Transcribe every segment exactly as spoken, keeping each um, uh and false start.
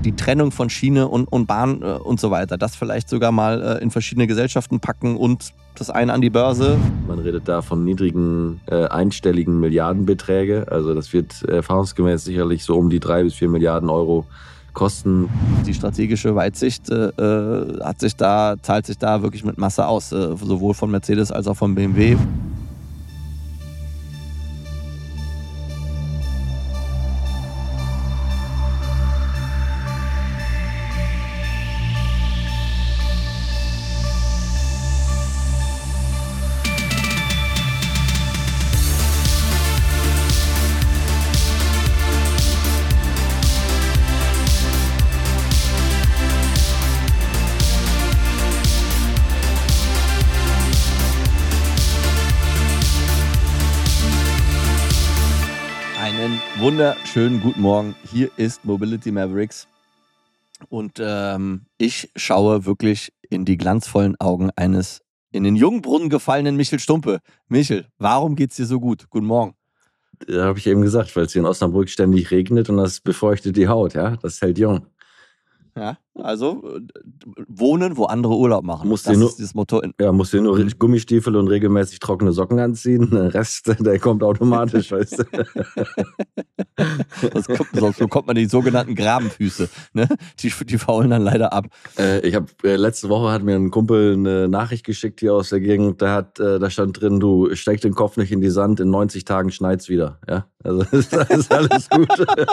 die Trennung von Schiene und, und Bahn äh, und so weiter. Das vielleicht sogar mal äh, in verschiedene Gesellschaften packen und das eine an die Börse. Man redet da von niedrigen, äh, einstelligen Milliardenbeträge. Also das wird erfahrungsgemäß sicherlich so um die drei bis vier Milliarden Euro kosten. Die strategische Weitsicht äh, hat sich da, zahlt sich da wirklich mit Masse aus, äh, sowohl von Mercedes als auch von B M W. Wunderschönen guten Morgen, hier ist Mobility Mavericks und ähm, ich schaue wirklich in die glanzvollen Augen eines in den Jungbrunnen gefallenen Michel Stumpe. Michel, warum geht's dir so gut? Guten Morgen. Da habe ich eben gesagt, weil es hier in Osnabrück ständig regnet und das befeuchtet die Haut, ja, das hält jung. Ja, also äh, wohnen, wo andere Urlaub machen. Musst das nur, ist das Motto. In ja, musst dir nur Gummistiefel und regelmäßig trockene Socken anziehen. Der Rest, der kommt automatisch, weißt du. Sonst kommt, sonst bekommt man die sogenannten Grabenfüße. Ne? Die, die faulen dann leider ab. Äh, ich habe äh, letzte Woche hat mir ein Kumpel eine Nachricht geschickt hier aus der Gegend. Da hat, äh, da stand drin: Du steck den Kopf nicht in die Sand. In neunzig Tagen schneit's wieder. Ja, also ist, ist alles gut.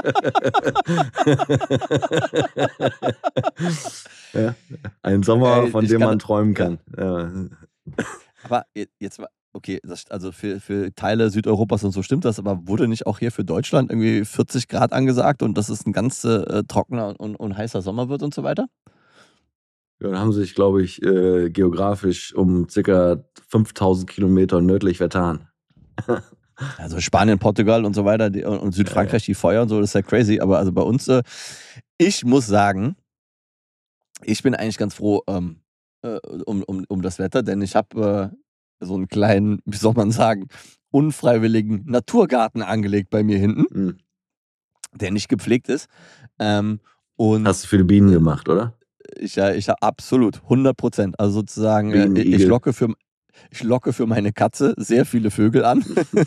Ja, ein Sommer, von Ey, dem kann, man träumen kann. Ja. Aber jetzt war okay, das, also für, für Teile Südeuropas und so stimmt das, aber wurde nicht auch hier für Deutschland irgendwie vierzig Grad angesagt und dass es ein ganz äh, trockener und, und heißer Sommer wird und so weiter? Ja, dann haben sie sich, glaube ich, äh, geografisch um circa fünftausend Kilometer nördlich vertan. Also Spanien, Portugal und so weiter die, und Südfrankreich, ja, ja. Die Feuer und so, das ist ja crazy, aber also bei uns, äh, ich muss sagen, ich bin eigentlich ganz froh ähm, äh, um, um, um das Wetter, denn ich habe äh, so einen kleinen, wie soll man sagen, unfreiwilligen Naturgarten angelegt bei mir hinten, mhm. der nicht gepflegt ist. Ähm, und Hast du viele Bienen gemacht, oder? Ich, ja, ich absolut, hundert Prozent. Also sozusagen, Bienen, ich, ich, locke für, ich locke für meine Katze sehr viele Vögel an,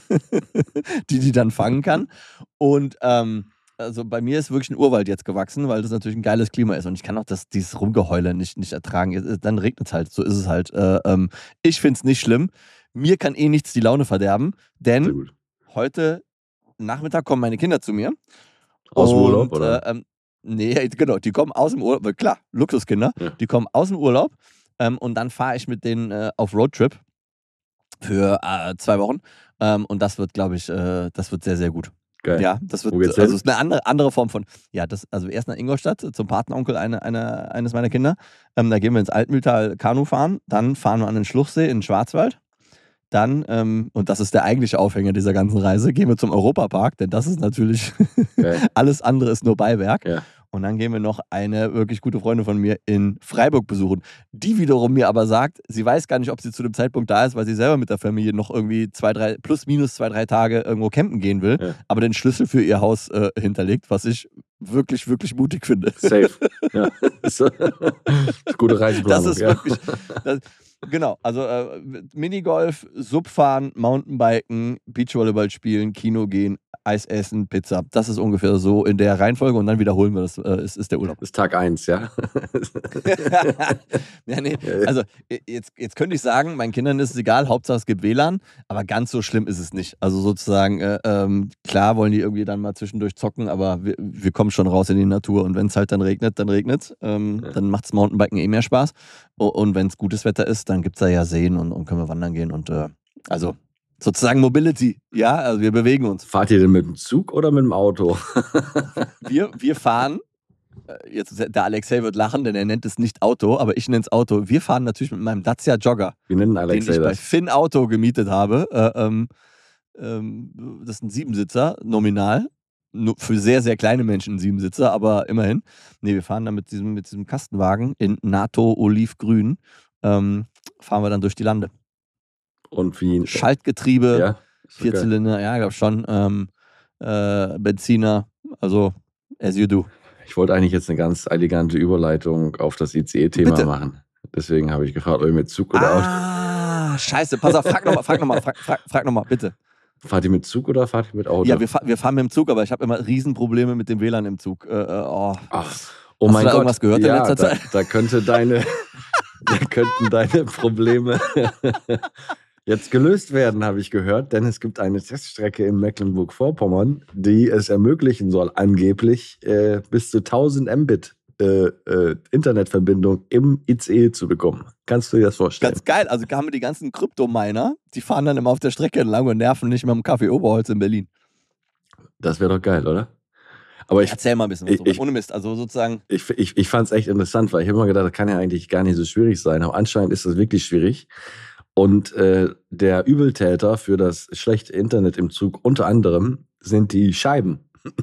die die dann fangen kann. Und ähm, also bei mir ist wirklich ein Urwald jetzt gewachsen, weil das natürlich ein geiles Klima ist. Und ich kann auch das, dieses Rumgeheule nicht, nicht ertragen. Dann regnet es halt, so ist es halt. Äh, ähm, ich finde es nicht schlimm. Mir kann eh nichts die Laune verderben, denn heute Nachmittag kommen meine Kinder zu mir. Aus dem und, Urlaub, oder? Äh, ähm, nee, genau, die kommen aus dem Urlaub, klar, Luxuskinder, ja. Die kommen aus dem Urlaub ähm, und dann fahre ich mit denen äh, auf Roadtrip für äh, zwei Wochen ähm, und das wird, glaube ich, äh, das wird sehr, sehr gut. Geil. Ja, das wird, also es ist eine andere, andere Form von, ja, das, also erst nach Ingolstadt zum Patenonkel eine, eine, eines meiner Kinder, ähm, da gehen wir ins Altmühltal Kanu fahren, dann fahren wir an den Schluchsee in den Schwarzwald. Dann, ähm, und das ist der eigentliche Aufhänger dieser ganzen Reise, gehen wir zum Europapark, denn das ist natürlich, okay. Alles andere ist nur Beiwerk. Ja. Und dann gehen wir noch eine wirklich gute Freundin von mir in Freiburg besuchen, die wiederum mir aber sagt, sie weiß gar nicht, ob sie zu dem Zeitpunkt da ist, weil sie selber mit der Familie noch irgendwie zwei, drei, plus minus zwei, drei Tage irgendwo campen gehen will, ja. Aber den Schlüssel für ihr Haus äh, hinterlegt, was ich wirklich, wirklich mutig finde. Safe. Ja. Das ist gute Reiseplanung. Das ist ja. wirklich... Das, Genau, also äh, Minigolf, Subfahren, Mountainbiken, Beachvolleyball spielen, Kino gehen, Eis essen, Pizza. Das ist ungefähr so in der Reihenfolge und dann wiederholen wir das, äh, ist, ist der Urlaub. Das ist Tag eins, ja? Ja, nee, also jetzt, jetzt könnte ich sagen, meinen Kindern ist es egal, Hauptsache es gibt W L A N, aber ganz so schlimm ist es nicht. Also sozusagen, äh, ähm, klar wollen die irgendwie dann mal zwischendurch zocken, aber wir, wir kommen schon raus in die Natur und wenn es halt dann regnet, dann regnet es. Ähm, ja. Dann macht es Mountainbiken eh mehr Spaß. Und wenn es gutes Wetter ist, dann gibt es da ja Seen und, und können wir wandern gehen. Und äh, also sozusagen Mobility, ja, also wir bewegen uns. Fahrt ihr denn mit dem Zug oder mit dem Auto? wir, wir fahren, jetzt der Alexei wird lachen, denn er nennt es nicht Auto, aber ich nenne es Auto. Wir fahren natürlich mit meinem Dacia Jogger, wir nennen Alexei den ich das. bei Finn Auto gemietet habe. Äh, ähm, ähm, das ist ein Siebensitzer, nominal. Nur für sehr, sehr kleine Menschen ein Siebensitzer, aber immerhin. Nee, wir fahren dann mit diesem, mit diesem Kastenwagen in NATO Olivgrün, ähm, fahren wir dann durch die Lande. Und wie? Schaltgetriebe, ja, Vierzylinder, ja, ich glaube schon. Ähm, äh, Benziner, also as you do. Ich wollte eigentlich jetzt eine ganz elegante Überleitung auf das I C E-Thema Bitte. machen. Deswegen habe ich gefragt, ob ihr mit Zug oder Auto. Ah, scheiße. Pass auf, frag nochmal, frag nochmal, frag, frag, frag nochmal, bitte. Fahrt ihr mit Zug oder fahrt ihr mit Auto? Ja, wir, fahr, wir fahren mit dem Zug, aber ich habe immer Riesenprobleme mit dem W L A N im Zug. Äh, äh, oh. Ach, oh Hast mein du da Gott. irgendwas gehört in ja, letzter da, Zeit? Da könnte deine, da könnten deine Probleme jetzt gelöst werden, habe ich gehört, denn es gibt eine Teststrecke in Mecklenburg-Vorpommern, die es ermöglichen soll, angeblich äh, bis zu tausend Mbit äh, äh, Internetverbindung im I C E zu bekommen. Kannst du dir das vorstellen? Ganz geil. Also haben wir die ganzen Kryptominer, die fahren dann immer auf der Strecke entlang und nerven nicht mehr am Café Oberholz in Berlin. Das wäre doch geil, oder? Aber ich, Erzähl mal ein bisschen was ich, drüber. ich, Ohne Mist. Also sozusagen. Ich, ich, ich fand es echt interessant, weil ich habe immer gedacht, das kann ja eigentlich gar nicht so schwierig sein. Aber anscheinend ist das wirklich schwierig. Und äh, der Übeltäter für das schlechte Internet im Zug unter anderem sind die Scheiben.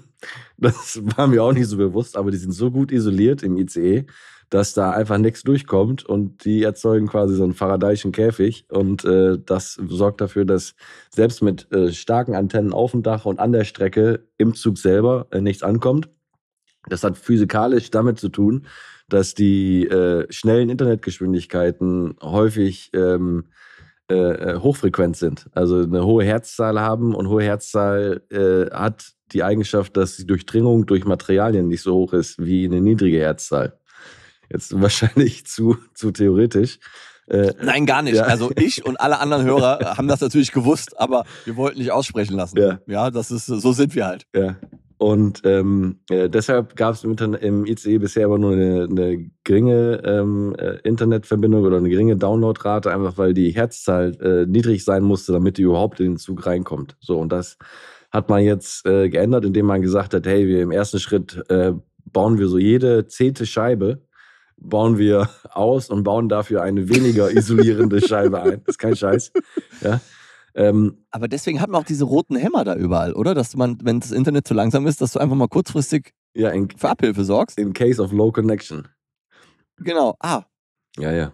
Das war mir auch nicht so bewusst, aber die sind so gut isoliert im I C E, dass da einfach nichts durchkommt und die erzeugen quasi so einen faradayischen Käfig und äh, das sorgt dafür, dass selbst mit äh, starken Antennen auf dem Dach und an der Strecke im Zug selber äh, nichts ankommt. Das hat physikalisch damit zu tun, dass die äh, schnellen Internetgeschwindigkeiten häufig ähm, äh, hochfrequent sind, also eine hohe Herzzahl haben und hohe Herzzahl äh, hat die Eigenschaft, dass die Durchdringung durch Materialien nicht so hoch ist wie eine niedrige Herzzahl. Jetzt wahrscheinlich zu, zu theoretisch. Äh, Nein, gar nicht. Ja. Also ich und alle anderen Hörer haben das natürlich gewusst, aber wir wollten nicht aussprechen lassen. Ja, ja das ist, so sind wir halt. Ja. Und ähm, äh, deshalb gab es im, im I C E bisher aber nur eine, eine geringe ähm, äh, Internetverbindung oder eine geringe Downloadrate, einfach weil die Herzzahl äh, niedrig sein musste, damit die überhaupt in den Zug reinkommt. So, und das hat man jetzt äh, geändert, indem man gesagt hat, hey, wir im ersten Schritt äh, bauen wir so jede zehnte Scheibe, bauen wir aus und bauen dafür eine weniger isolierende Scheibe ein. Das ist kein Scheiß. Ja. Ähm, Aber deswegen hat man auch diese roten Hämmer da überall, oder? Dass man, wenn das Internet zu langsam ist, dass du einfach mal kurzfristig ja, in, für Abhilfe sorgst. In case of low connection. Genau. Ah. Ja, ja.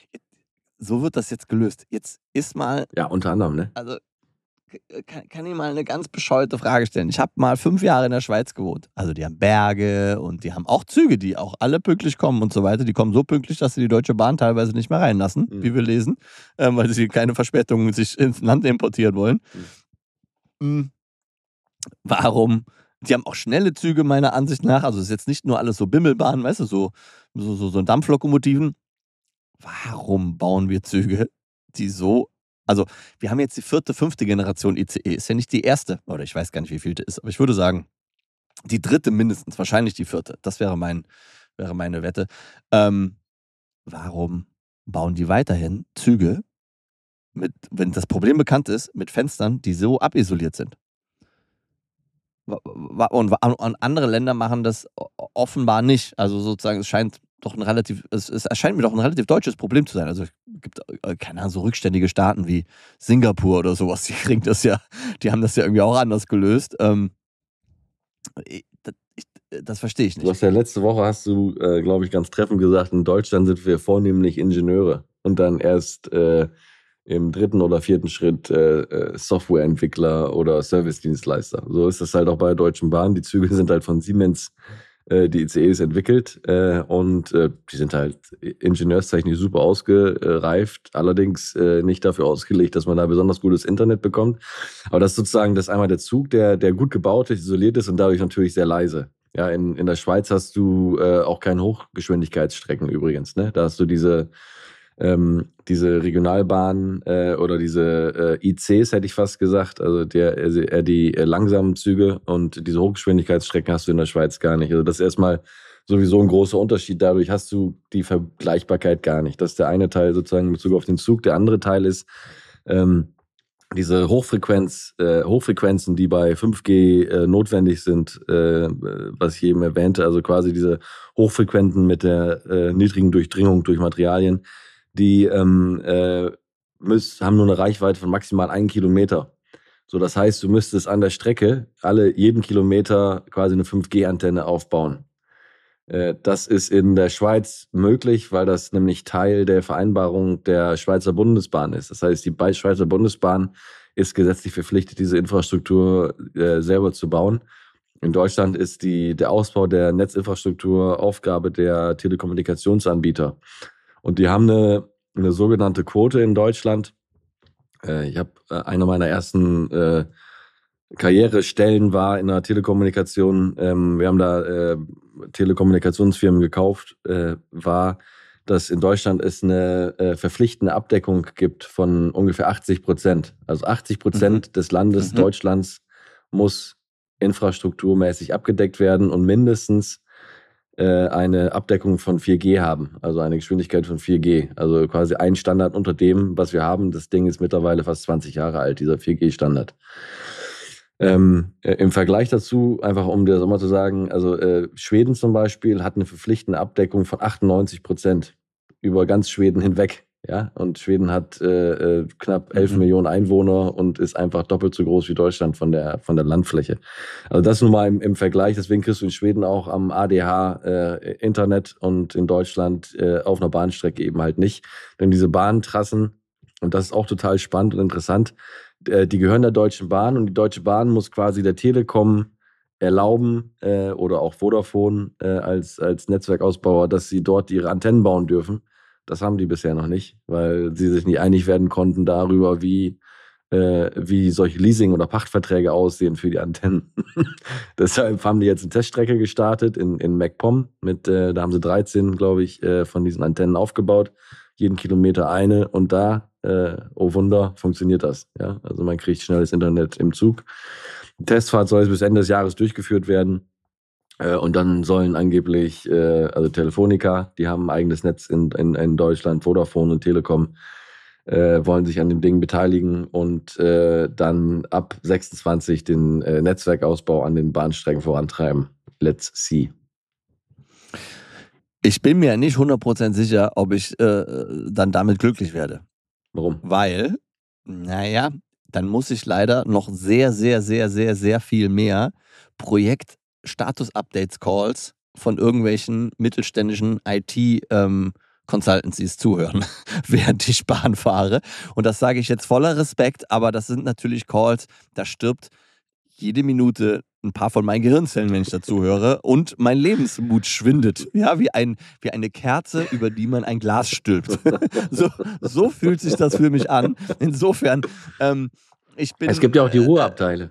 So wird das jetzt gelöst. Jetzt ist mal... Ja, unter anderem, ne? Also, kann, kann ich mal eine ganz bescheuerte Frage stellen. Ich habe mal fünf Jahre in der Schweiz gewohnt. Also die haben Berge und die haben auch Züge, die auch alle pünktlich kommen und so weiter. Die kommen so pünktlich, dass sie die Deutsche Bahn teilweise nicht mehr reinlassen, mhm. wie wir lesen, ähm, weil sie keine Verspätungen sich ins Land importieren wollen. Mhm. Warum? Die haben auch schnelle Züge meiner Ansicht nach. Also es ist jetzt nicht nur alles so Bimmelbahnen, weißt du, so, so, so, so Dampflokomotiven. Warum bauen wir Züge, die so... Also, wir haben jetzt die vierte, fünfte Generation I C E. Ist ja nicht die erste, oder ich weiß gar nicht, wie viel das ist, aber ich würde sagen, die dritte mindestens, wahrscheinlich die vierte. Das wäre, mein, wäre meine Wette. Ähm, warum bauen die weiterhin Züge, mit, wenn das Problem bekannt ist, mit Fenstern, die so abisoliert sind? Und, und andere Länder machen das offenbar nicht. Also sozusagen, es scheint doch ein relativ, es, es erscheint mir doch ein relativ deutsches Problem zu sein. Also es gibt, keine Ahnung, so rückständige Staaten wie Singapur oder sowas, die kriegen das ja, die haben das ja irgendwie auch anders gelöst. Ähm, das, ich, das verstehe ich nicht. Du hast ja letzte Woche, hast du, äh, glaube ich, ganz treffend gesagt, in Deutschland sind wir vornehmlich Ingenieure und dann erst äh, im dritten oder vierten Schritt äh, Softwareentwickler oder Servicedienstleister. So ist das halt auch bei der Deutschen Bahn. Die Züge sind halt von Siemens, äh, die I C Es entwickelt äh, und äh, die sind halt ingenieurstechnisch super ausgereift, allerdings äh, nicht dafür ausgelegt, dass man da besonders gutes Internet bekommt. Aber das ist sozusagen das einmal der Zug, der, der gut gebaut ist, isoliert ist und dadurch natürlich sehr leise. Ja, in, in der Schweiz hast du äh, auch keine Hochgeschwindigkeitsstrecken übrigens. Ne? Da hast du diese Ähm, diese Regionalbahnen äh, oder diese äh, I Cs, hätte ich fast gesagt, also der, eher die äh, langsamen Züge und diese Hochgeschwindigkeitsstrecken hast du in der Schweiz gar nicht. Also das ist erstmal sowieso ein großer Unterschied. Dadurch hast du die Vergleichbarkeit gar nicht. Das ist der eine Teil sozusagen in Bezug auf den Zug. Der andere Teil ist ähm, diese Hochfrequenz, äh, Hochfrequenzen, die bei fünf G äh, notwendig sind, äh, was ich eben erwähnte, also quasi diese Hochfrequenten mit der äh, niedrigen Durchdringung durch Materialien, die ähm, äh, müssen, haben nur eine Reichweite von maximal einen Kilometer. So, das heißt, du müsstest an der Strecke alle jeden Kilometer quasi eine fünf G Antenne aufbauen. Äh, das ist in der Schweiz möglich, weil das nämlich Teil der Vereinbarung der Schweizer Bundesbahn ist. Das heißt, die Schweizer Bundesbahn ist gesetzlich verpflichtet, diese Infrastruktur äh, selber zu bauen. In Deutschland ist die, der Ausbau der Netzinfrastruktur Aufgabe der Telekommunikationsanbieter. Und die haben eine, eine sogenannte Quote in Deutschland. Äh, ich habe äh, eine meiner ersten äh, Karrierestellen war in der Telekommunikation. Ähm, wir haben da äh, Telekommunikationsfirmen gekauft, äh, war, dass in Deutschland es eine äh, verpflichtende Abdeckung gibt von ungefähr achtzig Prozent. Also achtzig Prozent mhm. des Landes mhm. Deutschlands muss infrastrukturmäßig abgedeckt werden und mindestens äh, eine Abdeckung von vier G haben, also eine Geschwindigkeit von vier G. Also quasi ein Standard unter dem, was wir haben. Das Ding ist mittlerweile fast zwanzig Jahre alt, dieser vier G-Standard. Ähm, äh, Im Vergleich dazu, einfach um dir das mal zu sagen, also äh, Schweden zum Beispiel hat eine verpflichtende Abdeckung von achtundneunzig Prozent über ganz Schweden hinweg. Ja? Und Schweden hat äh, äh, knapp elf mhm. Millionen Einwohner und ist einfach doppelt so groß wie Deutschland von der, von der Landfläche. Also das nur mal im, im Vergleich. Deswegen kriegst du in Schweden auch am A D H äh, Internet und in Deutschland äh, auf einer Bahnstrecke eben halt nicht. Denn diese Bahntrassen, und das ist auch total spannend und interessant, die gehören der Deutschen Bahn und die Deutsche Bahn muss quasi der Telekom erlauben äh, oder auch Vodafone äh, als, als Netzwerkausbauer, dass sie dort ihre Antennen bauen dürfen. Das haben die bisher noch nicht, weil sie sich nicht einig werden konnten darüber, wie, äh, wie solche Leasing- oder Pachtverträge aussehen für die Antennen. Deshalb haben die jetzt eine Teststrecke gestartet in, in MacPom. Mit, äh, da haben sie dreizehn, glaube ich, äh, von diesen Antennen aufgebaut. Jeden Kilometer eine und da, äh, oh Wunder, funktioniert das. Ja? Also man kriegt schnelles Internet im Zug. Die Testfahrt soll bis Ende des Jahres durchgeführt werden. Äh, und dann sollen angeblich, äh, also Telefonica, die haben ein eigenes Netz in, in, in Deutschland, Vodafone und Telekom, äh, wollen sich an dem Ding beteiligen und äh, dann ab sechsundzwanzig den äh, Netzwerkausbau an den Bahnstrecken vorantreiben. Let's see. Ich bin mir nicht hundert Prozent sicher, ob ich äh, dann damit glücklich werde. Warum? Weil, naja, dann muss ich leider noch sehr, sehr, sehr, sehr, sehr viel mehr Projekt-Status-Updates-Calls von irgendwelchen mittelständischen I T-Consultancies ähm, zuhören, während ich Bahn fahre. Und das sage ich jetzt voller Respekt, aber das sind natürlich Calls, da stirbt jede Minute ein paar von meinen Gehirnzellen, wenn ich dazu höre, und mein Lebensmut schwindet. Ja, wie, ein, wie eine Kerze, über die man ein Glas stülpt. so, so fühlt sich das für mich an. Insofern, ähm, ich bin... Es gibt ja auch die Ruheabteile.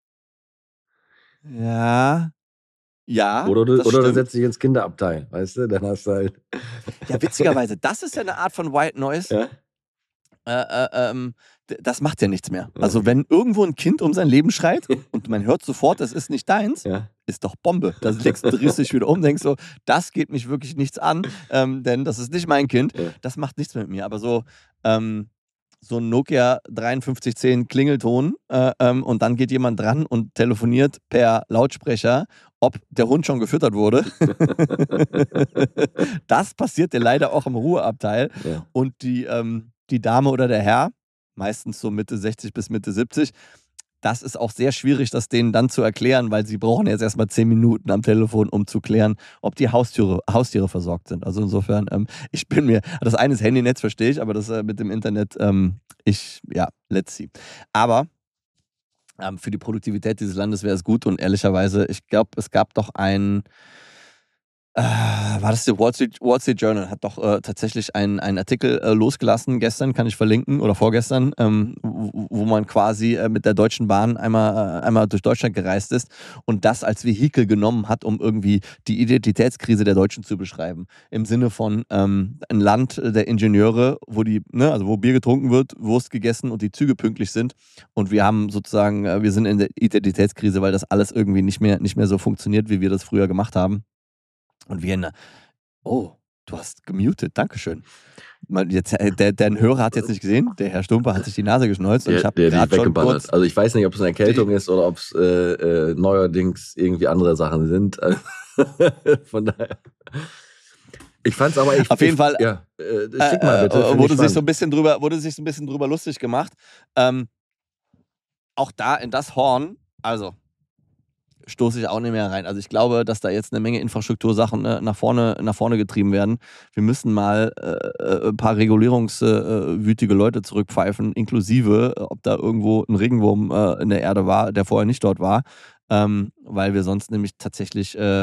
Äh, ja... Ja, oder du, oder du setzt dich ins Kinderabteil, weißt du? Dann hast du halt... Ja, witzigerweise, das ist ja eine Art von White Noise. Ja? Äh, äh, ähm, das macht ja nichts mehr. Also wenn irgendwo ein Kind um sein Leben schreit und man hört sofort, das ist nicht deins, ja. ist doch Bombe. Da legst du dich wieder um, denkst so, das geht mich wirklich nichts an, ähm, denn das ist nicht mein Kind. Ja. Das macht nichts mit mir. Aber so, ähm, so ein Nokia dreiundfünfzig zehn Klingelton äh, ähm, und dann geht jemand dran und telefoniert per Lautsprecher, ob der Hund schon gefüttert wurde. Das passiert dir leider auch im Ruheabteil. Ja. Und die, ähm, die Dame oder der Herr, meistens so Mitte sechzig bis Mitte siebzig, das ist auch sehr schwierig, das denen dann zu erklären, weil sie brauchen jetzt erstmal zehn Minuten am Telefon, um zu klären, ob die Haustiere, Haustiere versorgt sind. Also insofern, ähm, ich bin mir, das eine ist Handynetz, verstehe ich, aber das äh, mit dem Internet, ähm, ich, ja, let's see. Aber ähm, für die Produktivität dieses Landes wäre es gut und ehrlicherweise, ich glaube, es gab doch ein, Äh, war das der Wall Street, Wall Street Journal? Hat doch äh, tatsächlich einen, einen Artikel äh, losgelassen, gestern, kann ich verlinken, oder vorgestern, ähm, wo, wo man quasi äh, mit der Deutschen Bahn einmal, äh, einmal durch Deutschland gereist ist und das als Vehikel genommen hat, um irgendwie die Identitätskrise der Deutschen zu beschreiben. Im Sinne von ähm, ein Land der Ingenieure, wo die, ne, also wo Bier getrunken wird, Wurst gegessen und die Züge pünktlich sind. Und wir haben sozusagen, äh, wir sind in der Identitätskrise, weil das alles irgendwie nicht mehr, nicht mehr so funktioniert, wie wir das früher gemacht haben. Und wir in der, oh, du hast gemutet, dankeschön. Jetzt, der, der Hörer hat jetzt nicht gesehen, der Herr Stumper hat sich die Nase geschneuzt und der, ich habe gerade schon kurz... Also ich weiß nicht, ob es eine Erkältung die, ist oder ob es äh, äh, neuerdings irgendwie andere Sachen sind. Von daher... Ich fand's aber... Ich, auf jeden ich, Fall... Ja, äh, schick mal bitte. Äh, wurde, sich so ein bisschen drüber, wurde sich so ein bisschen drüber lustig gemacht. Ähm, auch da in das Horn, also... stoße ich auch nicht mehr rein. Also ich glaube, dass da jetzt eine Menge Infrastruktursachen äh, nach vorne, nach vorne getrieben werden. Wir müssen mal äh, ein paar regulierungswütige Leute zurückpfeifen, inklusive, äh, ob da irgendwo ein Regenwurm äh, in der Erde war, der vorher nicht dort war, ähm, weil wir sonst nämlich tatsächlich äh,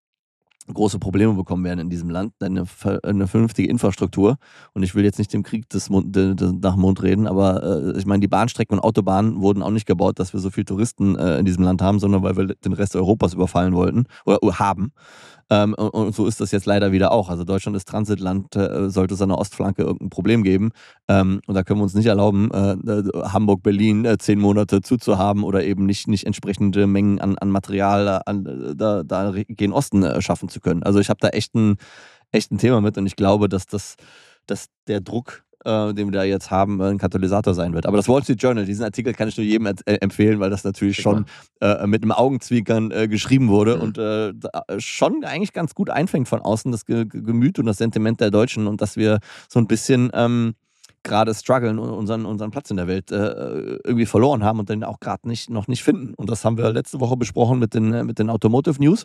große Probleme bekommen werden in diesem Land, eine, eine vernünftige Infrastruktur. Und ich will jetzt nicht dem Krieg des Mund, de, de, nach dem Mund reden, aber äh, ich meine, die Bahnstrecken und Autobahnen wurden auch nicht gebaut, dass wir so viele Touristen äh, in diesem Land haben, sondern weil wir den Rest Europas überfallen wollten oder uh, haben. Ähm, und, und so ist das jetzt leider wieder auch. Also Deutschland ist Transitland, äh, sollte es an der Ostflanke irgendein Problem geben. Ähm, und da können wir uns nicht erlauben, äh, Hamburg, Berlin äh, zehn Monate zuzuhaben oder eben nicht, nicht entsprechende Mengen an, an Material an, da, da gen Osten äh, schaffen zu können. Also ich habe da echt ein, echt ein Thema mit und ich glaube, dass, das, dass der Druck, äh, den wir da jetzt haben, ein Katalysator sein wird. Aber das Wall Street Journal, diesen Artikel kann ich nur jedem äh, empfehlen, weil das natürlich schon äh, mit einem Augenzwinkern äh, geschrieben wurde mhm. und äh, schon eigentlich ganz gut einfängt von außen das Ge- Gemüt und das Sentiment der Deutschen und dass wir so ein bisschen ähm, gerade strugglen und unseren, unseren Platz in der Welt äh, irgendwie verloren haben und den auch gerade nicht, noch nicht finden. Und das haben wir letzte Woche besprochen mit den, mit den Automotive News.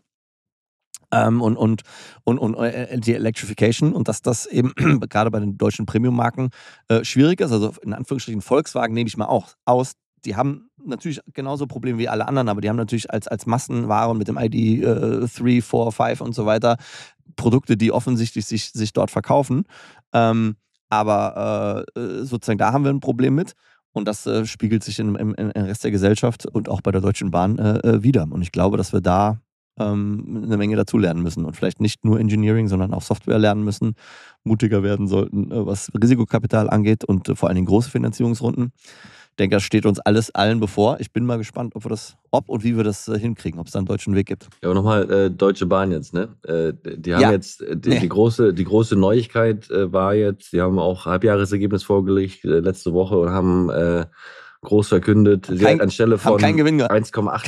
Ähm, und, und, und, und äh, die Electrification und dass das eben gerade bei den deutschen Premium-Marken äh, schwierig ist. Also in Anführungsstrichen Volkswagen nehme ich mal auch aus. Die haben natürlich genauso Probleme wie alle anderen, aber die haben natürlich als, als Massenware mit dem I D äh, drei, vier, fünf und so weiter Produkte, die offensichtlich sich, sich dort verkaufen. Ähm, aber äh, sozusagen da haben wir ein Problem mit. Und das äh, spiegelt sich im, im, im Rest der Gesellschaft und auch bei der Deutschen Bahn äh, wieder. Und ich glaube, dass wir da ähm, eine Menge dazu lernen müssen und vielleicht nicht nur Engineering, sondern auch Software lernen müssen, mutiger werden sollten, äh, was Risikokapital angeht und äh, vor allen Dingen große Finanzierungsrunden. Ich denke, das steht uns alles allen bevor. Ich bin mal gespannt, ob wir das, ob und wie wir das äh, hinkriegen, ob es da einen deutschen Weg gibt. Ja, aber nochmal äh, Deutsche Bahn jetzt, ne? Äh, die haben Ja. jetzt, äh, die, nee. die, große, die große Neuigkeit äh, war jetzt, die haben auch Halbjahresergebnis vorgelegt äh, letzte Woche und haben äh, groß verkündet, kein, sie hat anstelle von eins Komma acht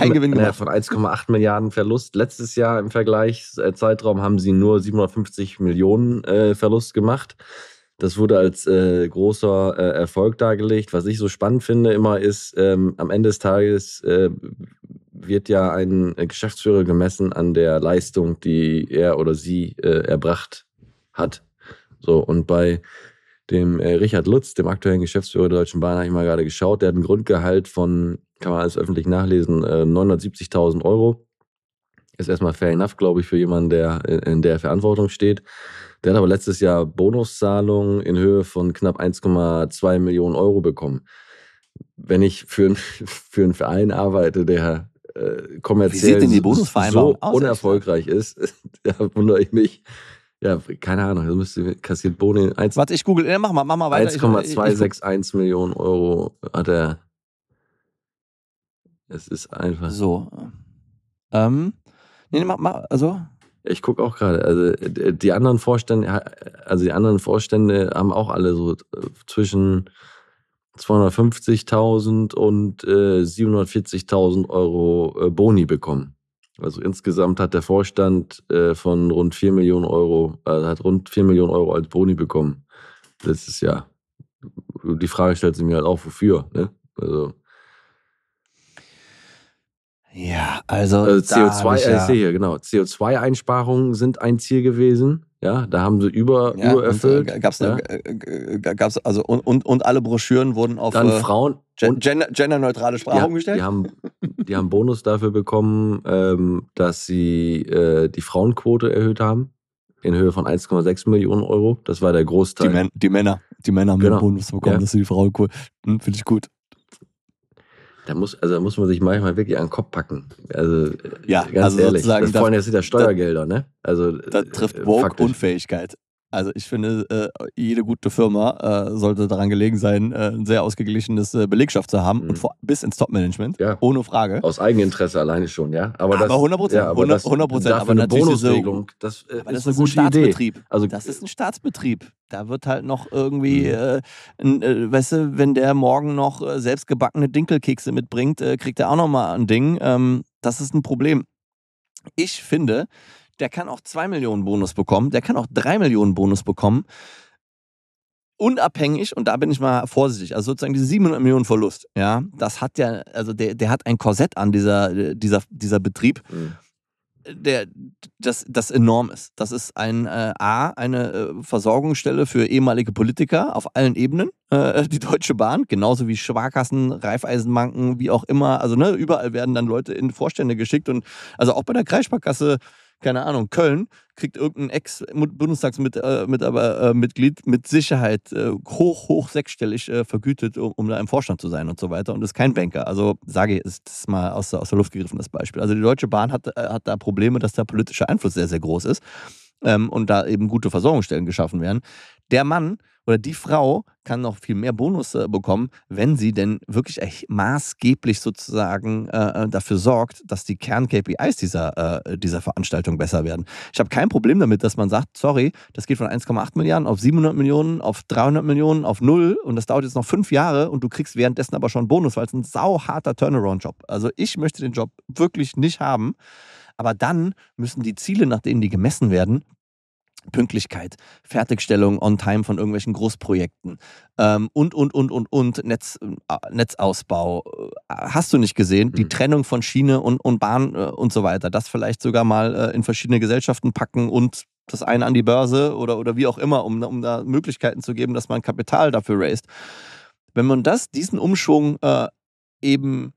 äh, Milliarden Verlust letztes Jahr im Vergleichszeitraum haben sie nur siebenhundertfünfzig Millionen äh, Verlust gemacht. Das wurde als äh, großer äh, Erfolg dargelegt. Was ich so spannend finde immer ist, ähm, am Ende des Tages äh, wird ja ein Geschäftsführer gemessen an der Leistung, die er oder sie äh, erbracht hat. So, und bei dem äh, Richard Lutz, dem aktuellen Geschäftsführer der Deutschen Bahn, habe ich mal gerade geschaut, der hat ein Grundgehalt von, kann man alles öffentlich nachlesen, äh, neunhundertsiebzigtausend Euro. Ist erstmal fair enough, glaube ich, für jemanden, der in der Verantwortung steht. Der hat aber letztes Jahr Bonuszahlungen in Höhe von knapp eins Komma zwei Millionen Euro bekommen. Wenn ich für, für einen Verein arbeite, der äh, kommerziell so aus, unerfolgreich ist, da wundere ich mich. Ja, keine Ahnung, das müsste kassiert Boni. Warte, ich google, ja, mach mal, mach mal weiter. eins Komma zweihundereinundsechzig Millionen Euro hat er. Es ist einfach. So. Ähm. Nee, mach mal, also. Ich gucke auch gerade, also die anderen Vorstände, also die anderen Vorstände haben auch alle so zwischen zweihundertfünfzigtausend und äh, siebenhundertvierzigtausend Euro äh, Boni bekommen. Also insgesamt hat der Vorstand äh, von rund vier Millionen Euro, äh, hat rund vier Millionen Euro als Boni bekommen letztes Jahr. Die Frage stellt sich mir halt auch, wofür, ne? Also ja, also, also C O zwei, ich, ja. äh, ich sehe hier, genau, C O zwei Einsparungen sind ein Ziel gewesen. Ja, da haben sie über, ja, übererfüllt. Äh, gab's, ja. äh, gab's also und, und, und alle Broschüren wurden auf Dann Frauen gen, gender, genderneutrale Sprache ja, umgestellt. Die haben, die haben Bonus dafür bekommen, ähm, dass sie äh, die Frauenquote erhöht haben in Höhe von eins Komma sechs Millionen Euro. Das war der Großteil. Die, Men- die Männer, die Männer haben genau. den Bonus bekommen, ja. dass sie die Frauenquote. Hm, finde ich gut. Da muss, also da muss man sich manchmal wirklich an den Kopf packen. Also ja, ganz also ehrlich. Das das, vor allem jetzt sind ja Steuergelder, das, ne? Also das trifft Woke-Unfähigkeit. Also ich finde, äh, jede gute Firma äh, sollte daran gelegen sein, äh, ein sehr ausgeglichenes äh, Belegschaft zu haben mhm. und vor, bis ins Top-Management, ja. ohne Frage. Aus Eigeninteresse alleine schon, ja. Aber, aber das, hundert Prozent, ja, aber das, hundert Prozent. Aber eine Bonusregelung, das, äh, aber das ist eine ist gute ein Staatsbetrieb. Idee. Also, das ist ein Staatsbetrieb. Da wird halt noch irgendwie, mhm. äh, ein, äh, weißt du, wenn der morgen noch äh, selbstgebackene Dinkelkekse mitbringt, äh, kriegt er auch nochmal ein Ding. Ähm, das ist ein Problem. Ich finde, der kann auch zwei Millionen Bonus bekommen, der kann auch drei Millionen Bonus bekommen. unabhängig, und da bin ich mal vorsichtig, also sozusagen diese siebenhundert Millionen Verlust, ja, das hat ja, also der, der hat ein Korsett an, dieser, dieser, dieser Betrieb, Mhm. der, das, das enorm ist. Das ist ein äh, A, eine äh, Versorgungsstelle für ehemalige Politiker auf allen Ebenen, äh, die Deutsche Bahn, genauso wie Sparkassen, Raiffeisenbanken, wie auch immer. Also ne, überall werden dann Leute in Vorstände geschickt und also auch bei der Kreissparkasse, keine Ahnung, Köln, kriegt irgendein Ex-Bundestagsmitglied äh, mit, aber, äh, Mitglied mit Sicherheit äh, hoch, hoch sechsstellig äh, vergütet, um, um da im Vorstand zu sein und so weiter und ist kein Banker. Also sage ich, ist das mal aus, aus der Luft gegriffen, das Beispiel. Also die Deutsche Bahn hat, äh, hat da Probleme, dass der politische Einfluss sehr, sehr groß ist ähm, und da eben gute Versorgungsstellen geschaffen werden. Der Mann oder die Frau kann noch viel mehr Bonus äh, bekommen, wenn sie denn wirklich echt maßgeblich sozusagen äh, dafür sorgt, dass die Kern-K P Is dieser, äh, dieser Veranstaltung besser werden. Ich habe kein Problem damit, dass man sagt, sorry, das geht von eins Komma acht Milliarden auf siebenhundert Millionen, auf dreihundert Millionen, auf null und das dauert jetzt noch fünf Jahre und du kriegst währenddessen aber schon einen Bonus, weil es ein sauharter Turnaround-Job. Also ich möchte den Job wirklich nicht haben, aber dann müssen die Ziele, nach denen die gemessen werden, Pünktlichkeit, Fertigstellung on time von irgendwelchen Großprojekten ähm, und, und, und, und, und, Netz, äh, Netzausbau. Äh, hast du nicht gesehen? Die Mhm. Trennung von Schiene und, und Bahn äh, und so weiter. Das vielleicht sogar mal äh, in verschiedene Gesellschaften packen und das eine an die Börse oder, oder wie auch immer, um, um da Möglichkeiten zu geben, dass man Kapital dafür raised. Wenn man das, diesen Umschwung äh, eben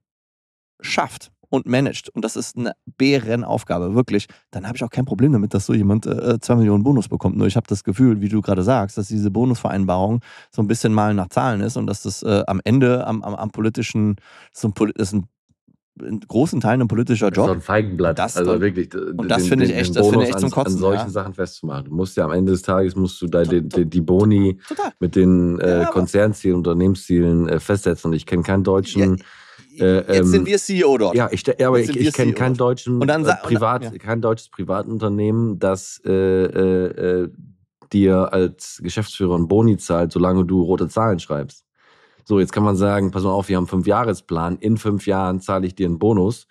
schafft und managt, und das ist eine Bärenaufgabe, wirklich, dann habe ich auch kein Problem damit, dass so jemand äh, zwei Millionen Bonus bekommt. Nur ich habe das Gefühl, wie du gerade sagst, dass diese Bonusvereinbarung so ein bisschen mal nach Zahlen ist und dass das äh, am Ende am, am, am politischen, so ein, ist ein, in großen Teilen ein politischer Das ist so Job. ein Feigenblatt. Und das, also und, wirklich, und das finde ich echt, das finde ich echt zum Kotzen. An solchen Ja. Sachen festzumachen. Du musst ja am Ende des Tages musst du da die, Tot- die, die Boni Total. mit den äh, Ja, aber- Konzernzielen, Unternehmenszielen äh, festsetzen. Und ich kenne keinen deutschen. Ja, Äh, jetzt ähm, sind wir C E O dort. Ja, ich, ja, aber Jetzt ich, sind wir ich kenne C E O kein, dort. deutschen, Und dann äh, sa- und dann- Privat, ja. kein deutsches Privatunternehmen, das äh, äh, äh, dir als Geschäftsführer einen Boni zahlt, solange du rote Zahlen schreibst. So, jetzt kann man sagen, pass mal auf, wir haben einen Fünfjahresplan. In fünf Jahren zahle ich dir einen Bonus,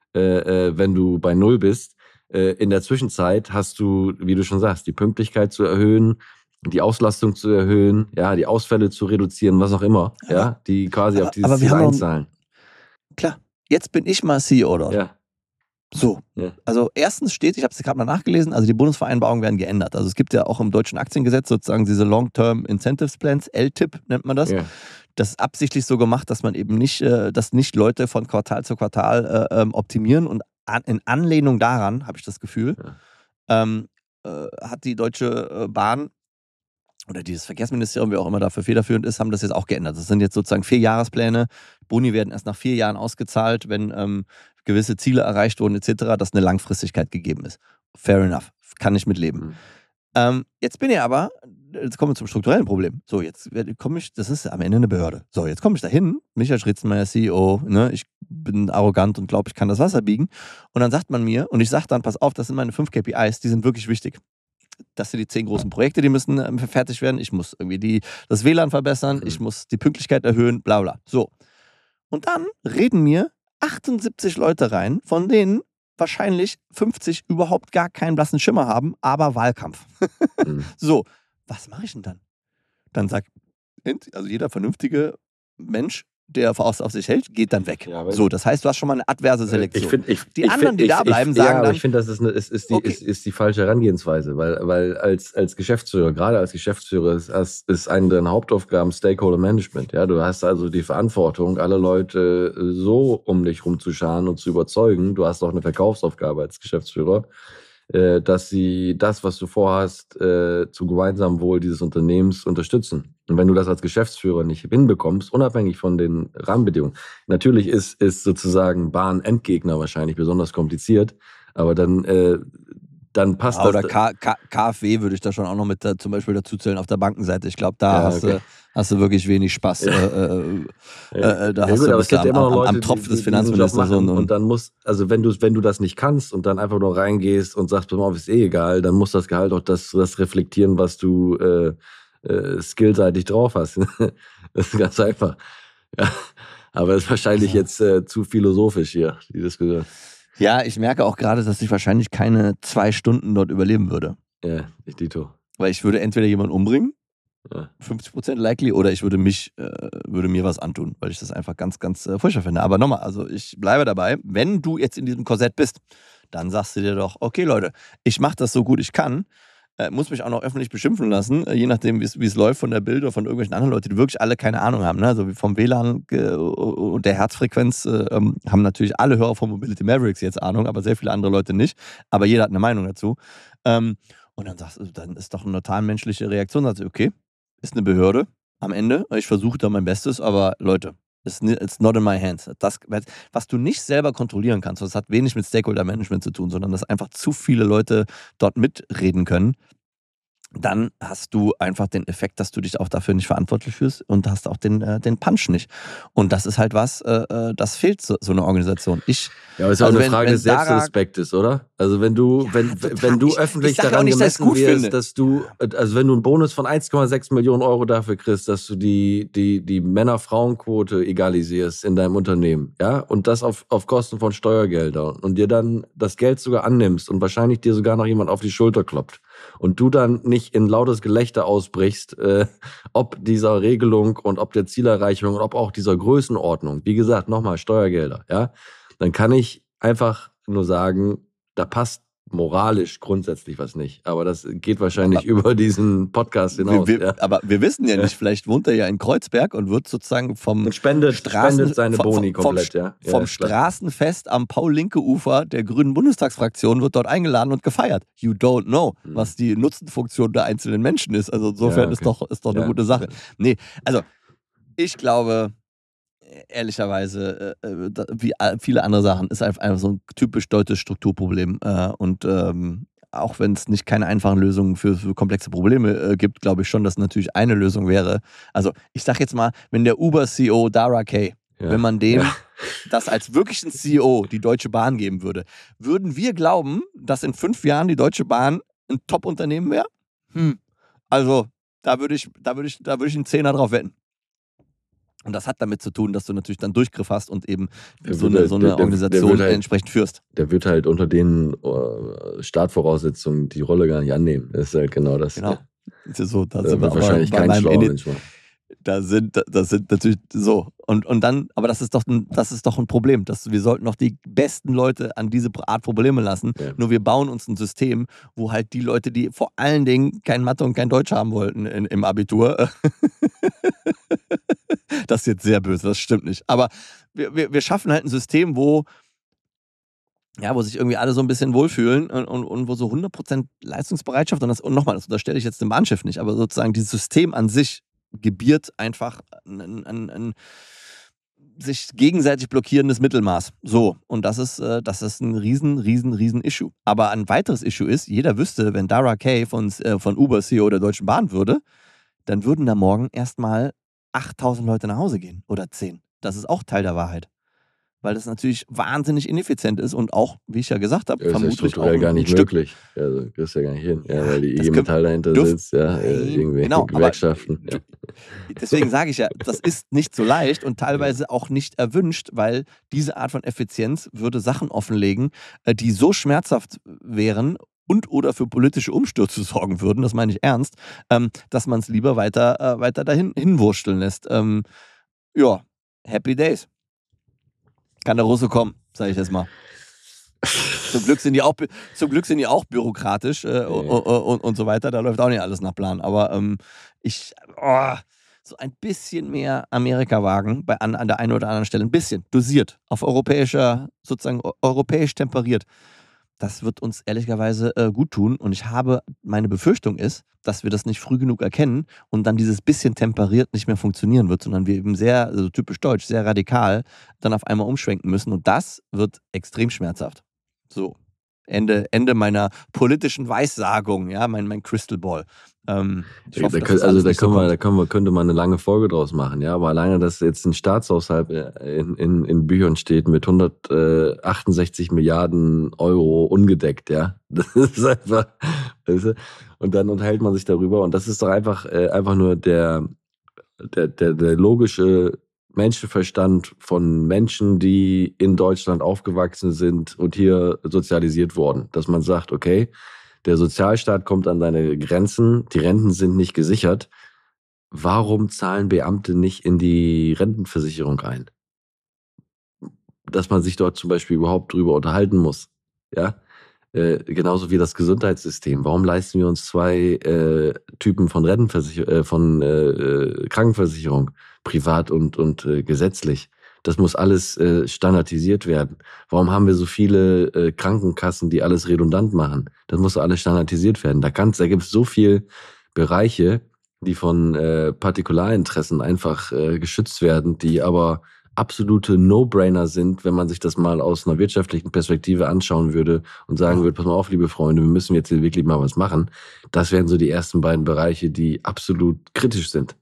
äh, äh, wenn du bei Null bist. Äh, in der Zwischenzeit hast du, wie du schon sagst, die Pünktlichkeit zu erhöhen, die Auslastung zu erhöhen, ja, die Ausfälle zu reduzieren, was auch immer, Aber- ja, die quasi aber- auf dieses aber wir Ziel haben noch- einzahlen. Klar, jetzt bin ich mal C E O dort. Ja, So. ja. Also erstens steht, ich habe es gerade mal nachgelesen, also die Bundesvereinbarungen werden geändert. Also es gibt ja auch im deutschen Aktiengesetz sozusagen diese Long-Term Incentives Plans, L T I P nennt man das. ja. Das ist absichtlich so gemacht, dass man eben nicht, äh, dass nicht Leute von Quartal zu Quartal äh, ähm, optimieren und an, in Anlehnung daran, habe ich das Gefühl, Ja. ähm, äh, hat die Deutsche äh, Bahn oder dieses Verkehrsministerium, wie auch immer dafür federführend ist, haben das jetzt auch geändert. Das sind jetzt sozusagen vier Jahrespläne. Boni werden erst nach vier Jahren ausgezahlt, wenn ähm, gewisse Ziele erreicht wurden et cetera, dass eine Langfristigkeit gegeben ist. Fair enough, kann ich mitleben. Mhm. Ähm, jetzt bin ich aber, jetzt kommen wir zum strukturellen Problem. So, jetzt komme ich, das ist am Ende eine Behörde. So, jetzt komme ich da hin, Michael Schritzenmeier, C E O, ne, ich bin arrogant und glaube, ich kann das Wasser biegen. Und dann sagt man mir, und ich sage dann, pass auf, das sind meine fünf K P Is, die sind wirklich wichtig. Das sind die zehn großen Projekte, die müssen ähm, fertig werden. Ich muss irgendwie die, das W L A N verbessern, Mhm. ich muss die Pünktlichkeit erhöhen, bla bla. So. Und dann reden mir achtundsiebzig Leute rein, von denen wahrscheinlich fünfzig überhaupt gar keinen blassen Schimmer haben, aber Wahlkampf. Mhm. So, was mache ich denn dann? Dann sagt, also jeder vernünftige Mensch, der auf, auf sich hält, geht dann weg. Ja, aber- So, das heißt, du hast schon mal eine adverse Selektion. Ich find, ich, Die ich anderen, find, die ich, da ich, bleiben, ich, sagen ja, aber dann- ich finde, das ist, eine, ist, ist, die, Okay. ist, ist die falsche Herangehensweise, weil, weil als, als Geschäftsführer, gerade als Geschäftsführer, ist, ist ist eine deiner Hauptaufgaben Stakeholder Management. Ja, du hast also die Verantwortung, alle Leute so um dich rumzuscharen und zu überzeugen. Du hast auch eine Verkaufsaufgabe als Geschäftsführer, äh, dass sie das, was du vorhast, äh, zum gemeinsamen Wohl dieses Unternehmens unterstützen. Und wenn du das als Geschäftsführer nicht hinbekommst, unabhängig von den Rahmenbedingungen, natürlich ist, ist sozusagen Bahn-Endgegner wahrscheinlich besonders kompliziert, aber dann, äh, dann passt Ja, oder das. K K KfW würde ich da schon auch noch mit da, zum Beispiel dazu zählen auf der Bankenseite. Ich glaube, da Ja, hast, okay. du, hast du wirklich wenig Spaß. Ja. Äh, äh, äh, da Ja, hast gut, du aber bist es gibt du immer am, noch am, Leute, am Tropf die, des die diesen Job Finanzministers. machen. Und, und, Und dann muss, also wenn du, wenn du das nicht kannst und dann einfach nur reingehst und sagst, pass mal auf, ist eh egal, dann muss das Gehalt auch das, das reflektieren, was du äh, äh, skillseitig drauf hast. Das ist ganz einfach. Ja. Aber das ist wahrscheinlich Also. jetzt äh, zu philosophisch hier, die Diskussion. ja, ich merke auch gerade, dass ich wahrscheinlich keine zwei Stunden dort überleben würde. Ja, ich Dito. Weil ich würde entweder jemanden umbringen Ja. fünfzig Prozent likely oder ich würde mich, äh, würde mir was antun, weil ich das einfach ganz, ganz äh, furchtbar finde. Aber nochmal, also ich bleibe dabei, wenn du jetzt in diesem Korsett bist, dann sagst du dir doch, okay Leute, ich mache das so gut ich kann, äh, muss mich auch noch öffentlich beschimpfen lassen, äh, je nachdem wie es läuft von der Bild oder von irgendwelchen anderen Leuten, die wirklich alle keine Ahnung haben, ne? Also wie vom W L A N äh, und der Herzfrequenz äh, haben natürlich alle Hörer von Mobility Mavericks jetzt Ahnung, aber sehr viele andere Leute nicht, aber jeder hat eine Meinung dazu. Ähm, und dann sagst du, dann ist doch eine total menschliche Reaktion, sagst du, okay, ist eine Behörde am Ende. Ich versuche da mein Bestes, aber Leute, it's, it's not in my hands. Das, was du nicht selber kontrollieren kannst, das hat wenig mit Stakeholder Management zu tun, sondern dass einfach zu viele Leute dort mitreden können, dann hast du einfach den Effekt, dass du dich auch dafür nicht verantwortlich fühlst und hast auch den, äh, den Punch nicht. Und das ist halt was, äh, das fehlt so, so eine Organisation. Ich, ja, aber ist ja auch also eine wenn, Frage wenn des Selbstrespektes, oder? Also wenn du, Ja, wenn, total. wenn du Ich- öffentlich ich sag ja auch daran nicht, dass ich's gemessen gut wirst, finde. dass du, also wenn du einen Bonus von eins Komma sechs Millionen Euro dafür kriegst, dass du die, die, die Männer-Frauen-Quote egalisierst in deinem Unternehmen, ja, und das auf, auf Kosten von Steuergeldern und dir dann das Geld sogar annimmst und wahrscheinlich dir sogar noch jemand auf die Schulter klopft und du dann nicht in lautes Gelächter ausbrichst, äh, ob dieser Regelung und ob der Zielerreichung und ob auch dieser Größenordnung, wie gesagt, nochmal Steuergelder, ja, dann kann ich einfach nur sagen, da passt moralisch grundsätzlich was nicht. Aber das geht wahrscheinlich Aber- über diesen Podcast hinaus. Wir, wir, ja. Aber wir wissen ja Ja. nicht, vielleicht wohnt er ja in Kreuzberg und wird sozusagen vom, Und spendet, Straßen- spendet seine vom- Boni vom- komplett, ja. ja. vom ist klar. Straßenfest am Paul-Linke-Ufer der Grünen Bundestagsfraktion wird dort eingeladen und gefeiert. You don't know, Mhm. was die Nutzenfunktion der einzelnen Menschen ist. Also insofern Ja, okay. ist doch, ist doch eine Ja. gute Sache. Nee, also ich glaube, ehrlicherweise, äh, äh, da- wie all- viele andere Sachen, ist einfach einfach so ein typisch deutsches Strukturproblem. Äh, und ähm, auch wenn es nicht keine einfachen Lösungen für, für komplexe Probleme äh, gibt, glaube ich schon, dass natürlich eine Lösung wäre. Also ich sag jetzt mal, wenn der Uber-C E O Dara K., Ja. wenn man dem Ja. das als wirklichen C E O die Deutsche Bahn geben würde, würden wir glauben, dass in fünf Jahren die Deutsche Bahn ein Top-Unternehmen wäre? Hm. Also da würde ich, da würde ich, da würde ich einen Zehner drauf wetten. Und das hat damit zu tun, dass du natürlich dann Durchgriff hast und eben Der so wird eine, halt- so der- eine der- der Organisation wird halt- entsprechend führst. Der wird halt unter den äh, Startvoraussetzungen die Rolle gar nicht annehmen. Das ist halt genau das. Genau. Das ist so, da Da sind wir wird aber wahrscheinlich bei kein meinem schlauer Ini- Mensch machen. Da sind, das sind natürlich so. Und, und dann, aber das ist doch ein, das ist doch ein Problem. Dass wir sollten doch die besten Leute an diese Art Probleme lassen. Ja. Nur wir bauen uns ein System, wo halt die Leute, die vor allen Dingen kein Mathe und kein Deutsch haben wollten in, im Abitur. Das ist jetzt sehr böse, das stimmt nicht. Aber wir, wir, wir schaffen halt ein System, wo, ja, wo sich irgendwie alle so ein bisschen wohlfühlen und, und, und wo so hundert Prozent Leistungsbereitschaft und das, und nochmal, das unterstelle ich jetzt dem Bahnschiff nicht, aber sozusagen dieses System an sich gebiert einfach ein, ein, ein sich gegenseitig blockierendes Mittelmaß. So, und das ist, äh, das ist ein riesen, riesen, riesen Issue. Aber ein weiteres Issue ist, jeder wüsste, wenn Dara K. von, äh, von Uber C E O der Deutschen Bahn würde, dann würden da morgen erstmal achttausend Leute nach Hause gehen oder zehn. Das ist auch Teil der Wahrheit. Weil das natürlich wahnsinnig ineffizient ist und auch, wie ich ja gesagt habe, Das ist ja vermutlich auch strukturell ein, gar ein nicht Stück. möglich. Also, kriegst du ja gar nicht hin. Ja, Ja, weil die das I G können- Metall dahinter dürf- sitzt, ja, äh, Nein, irgendwie genau, aber Gewerkschaften. du- ja. Deswegen sage ich ja, das ist nicht so leicht und teilweise auch nicht erwünscht, weil diese Art von Effizienz würde Sachen offenlegen, äh, die so schmerzhaft wären und oder für politische Umstürze sorgen würden, das meine ich ernst, ähm, dass man es lieber weiter, äh, weiter dahin hinwursteln lässt. Ähm, ja, happy days. Kann der Russe kommen, sage ich jetzt mal. Zum Glück sind die auch, zum Glück sind die auch bürokratisch äh, und, und, und so weiter. Da läuft auch nicht alles nach Plan. Aber ähm, ich, oh, so ein bisschen mehr Amerika wagen, bei, an, an der einen oder anderen Stelle. Ein bisschen, dosiert, auf europäischer, sozusagen europäisch temperiert. Das wird uns ehrlicherweise äh, gut tun. Und ich habe, meine Befürchtung ist, dass wir das nicht früh genug erkennen und dann dieses bisschen temperiert nicht mehr funktionieren wird, sondern wir eben sehr, also typisch deutsch, sehr radikal dann auf einmal umschwenken müssen. Und das wird extrem schmerzhaft. So, Ende, Ende meiner politischen Weissagung, ja, mein, mein Crystal Ball. Ähm, ich hoffe, da dass können, das also alles da nicht so können wir, kommt. da können wir, könnte man eine lange Folge draus machen, ja. Aber alleine, dass jetzt ein Staatshaushalt in, in, in Büchern steht mit hundertachtundsechzig Milliarden Euro ungedeckt, ja. Das ist einfach, weißt du? Und dann unterhält man sich darüber und das ist doch einfach, äh, einfach nur der, der, der, der logische Menschenverstand von Menschen, die in Deutschland aufgewachsen sind und hier sozialisiert wurden. Dass man sagt, okay, der Sozialstaat kommt an seine Grenzen, die Renten sind nicht gesichert. warum zahlen Beamte nicht in die Rentenversicherung ein? Dass man sich dort zum Beispiel überhaupt drüber unterhalten muss. Ja, äh, genauso wie das Gesundheitssystem. Warum leisten wir uns zwei äh, Typen von Rentenversicher äh, von äh, Krankenversicherung, privat und und äh, gesetzlich? Das muss alles äh, standardisiert werden. Warum haben wir so viele äh, Krankenkassen, die alles redundant machen? Das muss alles standardisiert werden. Da kann's, da gibt es so viel Bereiche, die von äh, Partikularinteressen einfach äh, geschützt werden, die aber absolute No-Brainer sind, wenn man sich das mal aus einer wirtschaftlichen Perspektive anschauen würde und sagen würde, pass mal auf, liebe Freunde, wir müssen jetzt hier wirklich mal was machen. Das wären so die ersten beiden Bereiche, die absolut kritisch sind.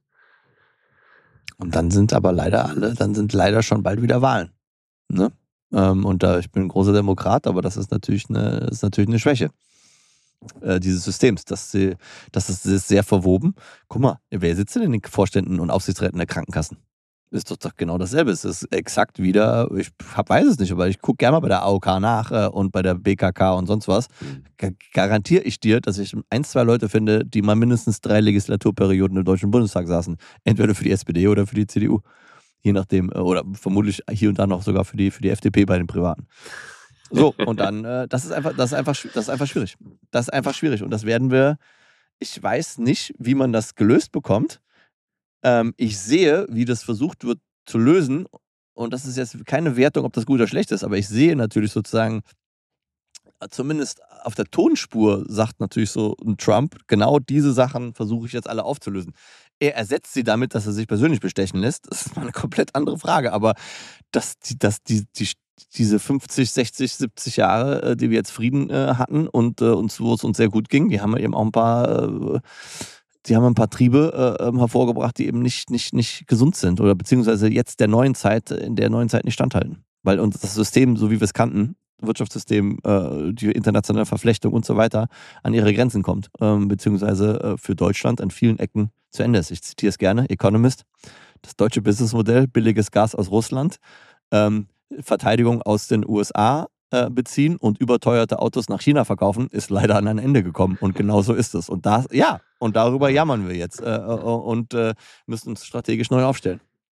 Und dann sind aber leider alle, dann sind leider schon bald wieder Wahlen. Ne? Ähm, und da, ich bin ein großer Demokrat, aber das ist natürlich eine, ist natürlich eine Schwäche äh, dieses Systems. Das, sie, das ist, das ist sehr verwoben. Guck mal, wer sitzt denn in den Vorständen und Aufsichtsräten der Krankenkassen? Ist doch, doch genau dasselbe. Es ist exakt wieder, ich hab, weiß es nicht, aber ich gucke gerne mal bei der A O K nach äh, und bei der B K K und sonst was. Ga- garantiere ich dir, dass ich ein, zwei Leute finde, die mal mindestens drei Legislaturperioden im Deutschen Bundestag saßen. Entweder für die S P D oder für die C D U. Je nachdem, äh, oder vermutlich hier und da noch sogar für die, für die F D P bei den Privaten. So, und dann, äh, das ist einfach, das ist einfach, schw- das ist einfach schwierig. Das ist einfach schwierig. Und das werden wir, ich weiß nicht, wie man das gelöst bekommt. Ähm, ich sehe, wie das versucht wird zu lösen. Und das ist jetzt keine Wertung, ob das gut oder schlecht ist, aber ich sehe natürlich sozusagen, äh, zumindest auf der Tonspur sagt natürlich so ein Trump, genau diese Sachen versuche ich jetzt alle aufzulösen. Er ersetzt sie damit, dass er sich persönlich bestechen lässt. Das ist mal eine komplett andere Frage. Aber dass, die, dass die, die, diese fünfzig, sechzig, siebzig Jahre, äh, die wir jetzt Frieden äh, hatten und äh, uns, wo es uns sehr gut ging, die haben eben auch ein paar, äh, die haben ein paar Triebe äh, ähm, hervorgebracht, die eben nicht, nicht, nicht gesund sind oder beziehungsweise jetzt der neuen Zeit, in der neuen Zeit nicht standhalten. Weil uns das System, so wie wir es kannten, Wirtschaftssystem, äh, die internationale Verflechtung und so weiter, an ihre Grenzen kommt, ähm, beziehungsweise äh, für Deutschland an vielen Ecken zu Ende ist. Ich zitiere es gerne, Economist, das deutsche Businessmodell, billiges Gas aus Russland, ähm, Verteidigung aus den U S A äh, beziehen und überteuerte Autos nach China verkaufen, ist leider an ein Ende gekommen. Und genau so ist es. Und das, ja, und darüber jammern wir jetzt äh, äh, und äh, müssen uns strategisch neu aufstellen.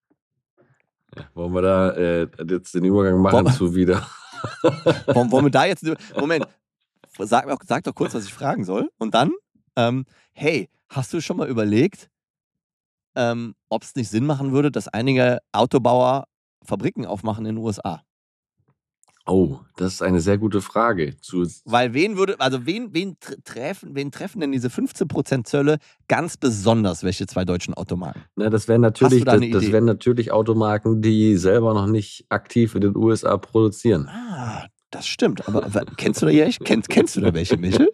Ja, wollen wir da äh, jetzt den Übergang machen Wollen- zu wieder? Wollen, wollen wir da jetzt. Moment, sag, mir auch- sag doch kurz, was ich fragen soll. Und dann, ähm, hey, hast du schon mal überlegt, ähm, ob es nicht Sinn machen würde, dass einige Autobauer Fabriken aufmachen in den U S A? Oh, das ist eine sehr gute Frage. Zu, Weil wen würde, also wen, wen, tr- treffen, wen treffen denn diese fünfzehn Prozent Zölle ganz besonders, welche zwei deutschen Automarken? na, das wären Hast du natürlich, da das, eine das Idee? wären natürlich Automarken, die selber noch nicht aktiv in den U S A produzieren. Ah, das stimmt. Aber wa- kennst du da welche? Kennst, kennst du da welche, Michel?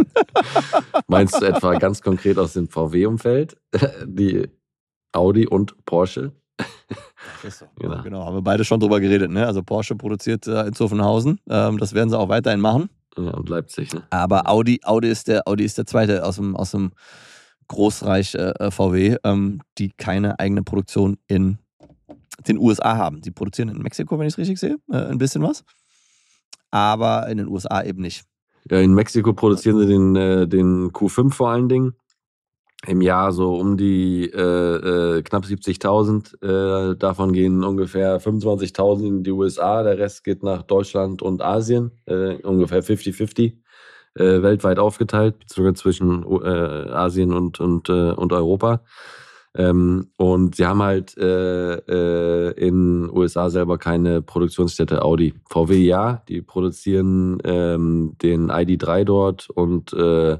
Meinst du etwa ganz konkret aus dem V W-Umfeld? Die Audi und Porsche? Das ist so. Genau. Genau, haben wir beide schon drüber geredet. Ne? Also Porsche produziert äh, in Zuffenhausen. Ähm, das werden sie auch weiterhin machen. Ja, und Leipzig, ne? Aber Audi, Audi, ist, der, Audi ist der zweite aus dem, aus dem Großreich äh, V W, ähm, die keine eigene Produktion in den U S A haben. Die produzieren in Mexiko, wenn ich es richtig sehe, äh, ein bisschen was. Aber in den U S A eben nicht. Ja, in Mexiko produzieren sie den, äh, den Q fünf vor allen Dingen. Im Jahr so um die äh, äh, knapp siebzigtausend. Äh, davon gehen ungefähr fünfundzwanzigtausend in die U S A. Der Rest geht nach Deutschland und Asien. Äh, ungefähr fünfzig fünfzig. Äh, weltweit aufgeteilt, sogar zwischen äh, Asien und, und, äh, und Europa. Ähm, und sie haben halt äh, äh, in U S A selber keine Produktionsstätte Audi. V W ja, die produzieren ähm, den I D drei dort und äh,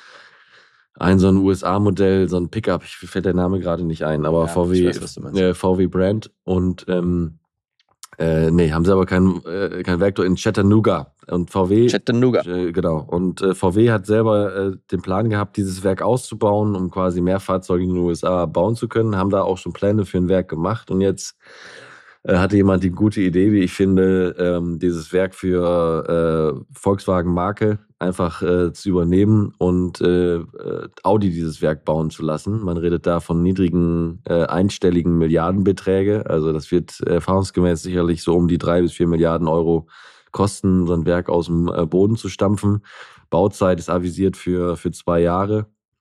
ein so ein U S A-Modell, so ein Pickup, ich fällt der Name gerade nicht ein, aber Ja, V W, ich weiß, was du meinst. äh, V W Brand und ähm, äh, nee, haben sie aber kein, äh, kein Werk dort in Chattanooga. Und V W, Chattanooga. äh, genau, und äh, V W hat selber äh, den Plan gehabt, dieses Werk auszubauen, um quasi mehr Fahrzeuge in den U S A bauen zu können, haben da auch schon Pläne für ein Werk gemacht und jetzt äh, hatte jemand die gute Idee, wie ich finde, ähm, dieses Werk für äh, Volkswagen-Marke einfach äh, zu übernehmen und äh, äh, Audi dieses Werk bauen zu lassen. Man redet da von niedrigen äh, einstelligen Milliardenbeträge. Also das wird erfahrungsgemäß sicherlich so um die drei bis vier Milliarden Euro kosten, so ein Werk aus dem äh, Boden zu stampfen. Bauzeit ist avisiert für, für zwei Jahre.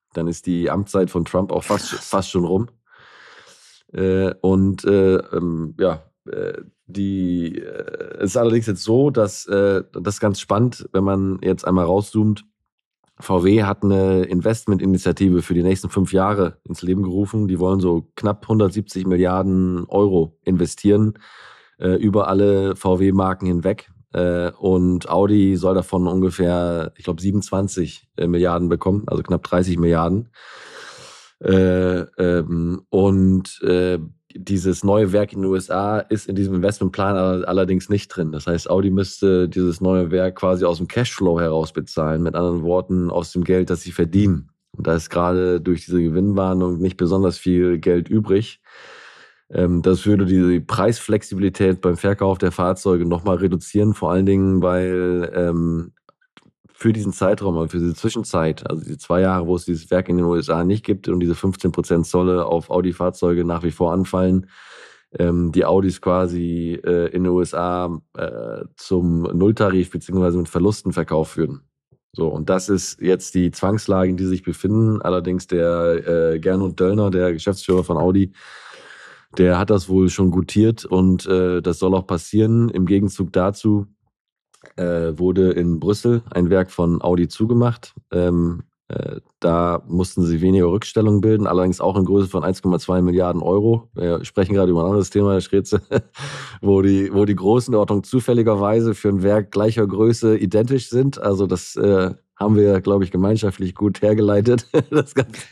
Dann ist die Amtszeit von Trump auch fast, fast schon rum. Äh, und äh, ähm, ja, äh, die äh, es ist allerdings jetzt so, dass äh, das ist ganz spannend, wenn man jetzt einmal rauszoomt. V W hat eine Investmentinitiative für die nächsten fünf Jahre ins Leben gerufen. Die wollen so knapp hundertsiebzig Milliarden Euro investieren äh, über alle V W-Marken hinweg. Äh, und Audi soll davon ungefähr, ich glaube, siebenundzwanzig äh, Milliarden bekommen, also knapp dreißig Milliarden. Äh, ähm, und äh, dieses neue Werk in den U S A ist in diesem Investmentplan allerdings nicht drin. Das heißt, Audi müsste dieses neue Werk quasi aus dem Cashflow heraus bezahlen, mit anderen Worten aus dem Geld, das sie verdienen. Und da ist gerade durch diese Gewinnwarnung nicht besonders viel Geld übrig. Ähm, das würde die Preisflexibilität beim Verkauf der Fahrzeuge nochmal reduzieren, vor allen Dingen, weil ähm, für diesen Zeitraum, also für diese Zwischenzeit, also diese zwei Jahre, wo es dieses Werk in den U S A nicht gibt und diese fünfzehn Prozent Zölle auf Audi-Fahrzeuge nach wie vor anfallen, ähm, die Audis quasi äh, in den U S A äh, zum Nulltarif beziehungsweise mit Verlusten verkauft würden. So, und das ist jetzt die Zwangslage, in die sie sich befinden. Allerdings der äh, Gernot Döllner, der Geschäftsführer von Audi, der hat das wohl schon gutiert und äh, das soll auch passieren. Im Gegenzug dazu Äh, wurde in Brüssel ein Werk von Audi zugemacht. Ähm, äh, da mussten sie weniger Rückstellungen bilden, allerdings auch in Größe von eins Komma zwei Milliarden Euro. Wir sprechen gerade über ein anderes Thema, Herr Streze, wo die, wo die Größenordnung zufälligerweise für ein Werk gleicher Größe identisch sind. Also das äh, haben wir, glaube ich, gemeinschaftlich gut hergeleitet. Das Ganze.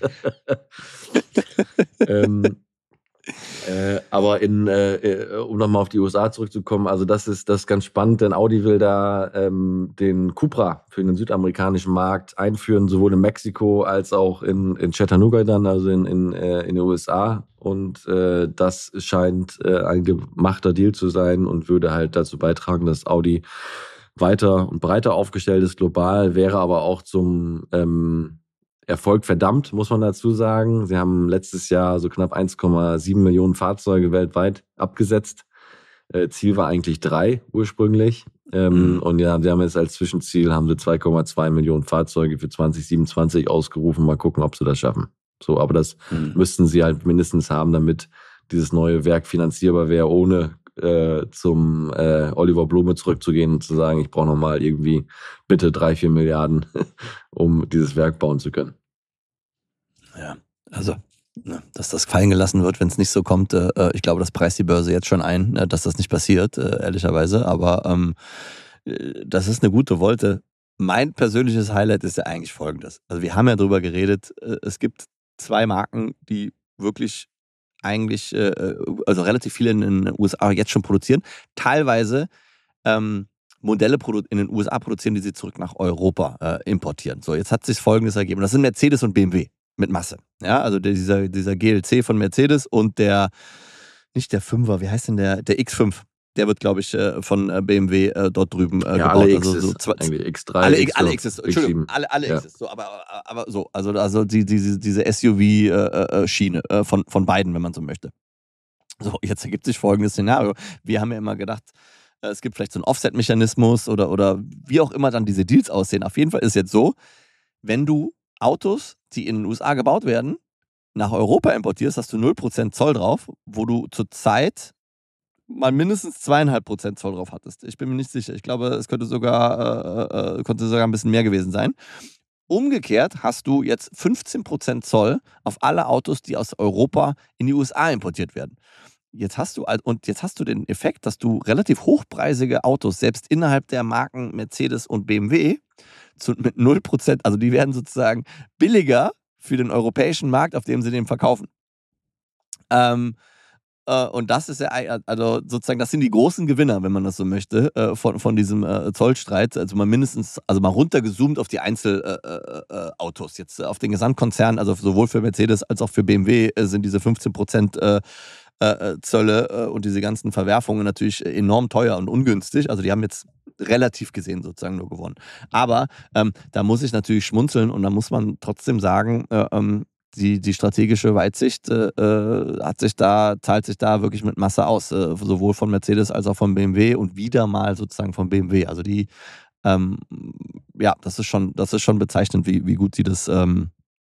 ähm, Äh, aber in, äh, um nochmal auf die U S A zurückzukommen, also das ist, das ist ganz spannend, denn Audi will da ähm, den Cupra für den südamerikanischen Markt einführen, sowohl in Mexiko als auch in, in Chattanooga dann, also in, in, äh, in den U S A. Und äh, das scheint äh, ein gemachter Deal zu sein und würde halt dazu beitragen, dass Audi weiter und breiter aufgestellt ist global, wäre aber auch zum ähm, Erfolg verdammt, muss man dazu sagen. Sie haben letztes Jahr so knapp eins Komma sieben Millionen Fahrzeuge weltweit abgesetzt. Äh, Ziel war eigentlich drei ursprünglich. Ähm, mhm. Und ja, sie haben jetzt als Zwischenziel haben sie zwei Komma zwei Millionen Fahrzeuge für zwanzig siebenundzwanzig ausgerufen. Mal gucken, ob sie das schaffen. So, aber das mhm. müssten sie halt mindestens haben, damit dieses neue Werk finanzierbar wäre, ohne äh, zum äh, Oliver Blume zurückzugehen und zu sagen, ich brauche nochmal irgendwie bitte drei, vier Milliarden, um dieses Werk bauen zu können. Ja, also, ne, dass das fallen gelassen wird, wenn es nicht so kommt, äh, ich glaube, das preist die Börse jetzt schon ein, äh, dass das nicht passiert, äh, ehrlicherweise, aber ähm, das ist eine gute Wolte. Mein persönliches Highlight ist ja eigentlich folgendes. Also wir haben ja drüber geredet, äh, es gibt zwei Marken, die wirklich eigentlich, äh, also relativ viele in den U S A jetzt schon produzieren, teilweise ähm, Modelle in den U S A produzieren, die sie zurück nach Europa äh, importieren. So, jetzt hat sich Folgendes ergeben. Das sind Mercedes und B M W mit Masse. Ja, also der, dieser, dieser G L C von Mercedes und der, nicht der Fünfer, wie heißt denn der, der X fünf. Der wird, glaube ich, von B M W äh, dort drüben äh, ja, gebaut. Alle also X's, so zwei, eigentlich X drei, alle, X fünf, alle X's, Entschuldigung, X sieben. alle, alle ja. X's. So, aber, aber so, also, also die, die, diese S U V-Schiene äh, äh, von, von beiden, wenn man so möchte. So, jetzt ergibt sich folgendes Szenario. Wir haben ja immer gedacht, äh, es gibt vielleicht so einen Offset-Mechanismus oder, oder wie auch immer dann diese Deals aussehen. Auf jeden Fall ist es jetzt so, wenn du Autos, die in den U S A gebaut werden, nach Europa importierst, hast du null Prozent Zoll drauf, wo du zurzeit mal mindestens zweieinhalb Prozent Zoll drauf hattest. Ich bin mir nicht sicher. Ich glaube, es könnte sogar, äh, äh, könnte sogar ein bisschen mehr gewesen sein. Umgekehrt hast du jetzt fünfzehn Prozent Zoll auf alle Autos, die aus Europa in die U S A importiert werden. Jetzt hast du, und jetzt hast du den Effekt, dass du relativ hochpreisige Autos, selbst innerhalb der Marken Mercedes und B M W, zu, mit null Prozent, also die werden sozusagen billiger für den europäischen Markt, auf dem sie den verkaufen. Ähm, äh, und das ist ja, also sozusagen, das sind die großen Gewinner, wenn man das so möchte, äh, von, von diesem äh, Zollstreit. Also mal mindestens, also mal runtergezoomt auf die Einzelautos. Äh, äh, Jetzt auf den Gesamtkonzern, also sowohl für Mercedes als auch für B M W äh, sind diese fünfzehn Prozent äh, äh, Zölle äh, und diese ganzen Verwerfungen natürlich enorm teuer und ungünstig. Also die haben jetzt relativ gesehen sozusagen nur gewonnen. Aber ähm, da muss ich natürlich schmunzeln und da muss man trotzdem sagen, äh, ähm, die, die strategische Weitsicht äh, hat sich da, zahlt sich da wirklich mit Masse aus, äh, sowohl von Mercedes als auch von B M W und wieder mal sozusagen von B M W. Also die, ähm, ja, das ist schon, das ist schon bezeichnend, wie, wie gut sie das, ähm,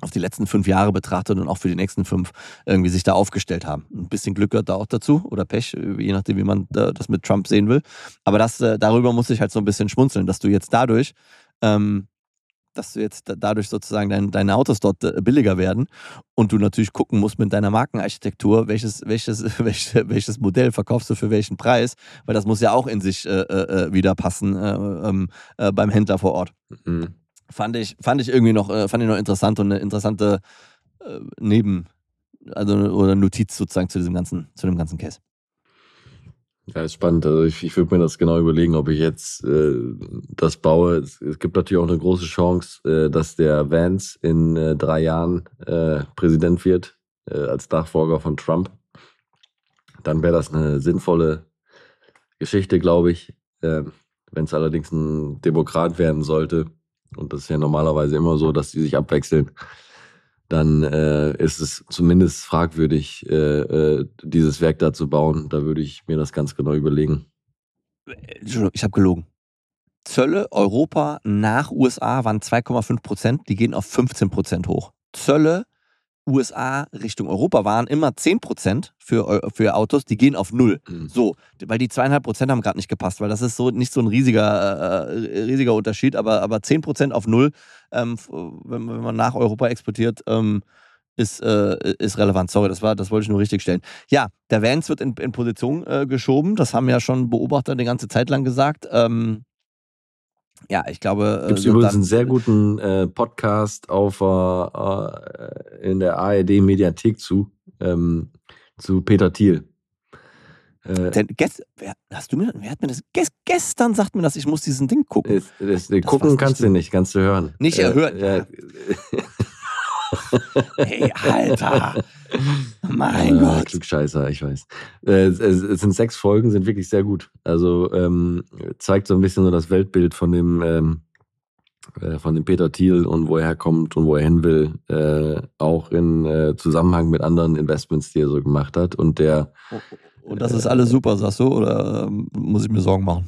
auf die letzten fünf Jahre betrachtet und auch für die nächsten fünf irgendwie sich da aufgestellt haben. Ein bisschen Glück gehört da auch dazu oder Pech, je nachdem, wie man das mit Trump sehen will. Aber das, darüber muss ich halt so ein bisschen schmunzeln, dass du jetzt dadurch, ähm, dass du jetzt dadurch sozusagen dein, deine Autos dort billiger werden und du natürlich gucken musst mit deiner Markenarchitektur, welches, welches, welches, welches Modell verkaufst du für welchen Preis, weil das muss ja auch in sich äh, äh, wieder passen äh, äh, beim Händler vor Ort. Mhm. Fand ich, fand ich irgendwie noch, äh, fand ich noch interessant und eine interessante äh, Neben- also oder Notiz sozusagen zu diesem ganzen, zu dem ganzen Case. Ja, ist spannend. Also ich, ich würde mir das genau überlegen, ob ich jetzt äh, das baue. Es, es gibt natürlich auch eine große Chance, äh, dass der Vance in äh, drei Jahren äh, Präsident wird, äh, als Nachfolger von Trump. Dann wäre das eine sinnvolle Geschichte, glaube ich. Äh, Wenn es allerdings ein Demokrat werden sollte, und das ist ja normalerweise immer so, dass die sich abwechseln, dann äh, ist es zumindest fragwürdig, äh, äh, dieses Werk da zu bauen. Da würde ich mir das ganz genau überlegen. Entschuldigung, ich habe gelogen. Zölle Europa nach U S A waren zwei Komma fünf Prozent, die gehen auf fünfzehn Prozent hoch. Zölle U S A Richtung Europa waren immer zehn Prozent für, für Autos, die gehen auf null. Mhm. So, weil die zweieinhalb Prozent haben gerade nicht gepasst, weil das ist so nicht so ein riesiger, äh, riesiger Unterschied, aber, aber zehn Prozent auf null, ähm, wenn, wenn man nach Europa exportiert, ähm, ist, äh, ist relevant. Sorry, das, war, das wollte ich nur richtig stellen. Ja, der Vance wird in, in Position äh, geschoben, das haben ja schon Beobachter die ganze Zeit lang gesagt. Ähm, Ja, ich glaube. Gibt es äh, übrigens einen sehr guten äh, Podcast auf, äh, in der A R D-Mediathek zu, ähm, zu Peter Thiel. Äh, Denn gest, wer, hast du mir, wer hat mir das? Gest, gestern sagt mir das, ich muss diesen Ding gucken. Das, das, das gucken kannst du nicht, kannst du hören. Nicht äh, hören. Ja. Hey, Alter! Mein äh, Gott. Klugscheißer, ich weiß. Äh, es, es sind sechs Folgen, sind wirklich sehr gut. Also ähm, zeigt so ein bisschen so das Weltbild von dem, ähm, äh, von dem Peter Thiel und wo er herkommt und wo er hin will. Äh, auch in äh, Zusammenhang mit anderen Investments, die er so gemacht hat. Und der. Und das ist alles super, sagst du? Oder ähm, muss ich mir Sorgen machen?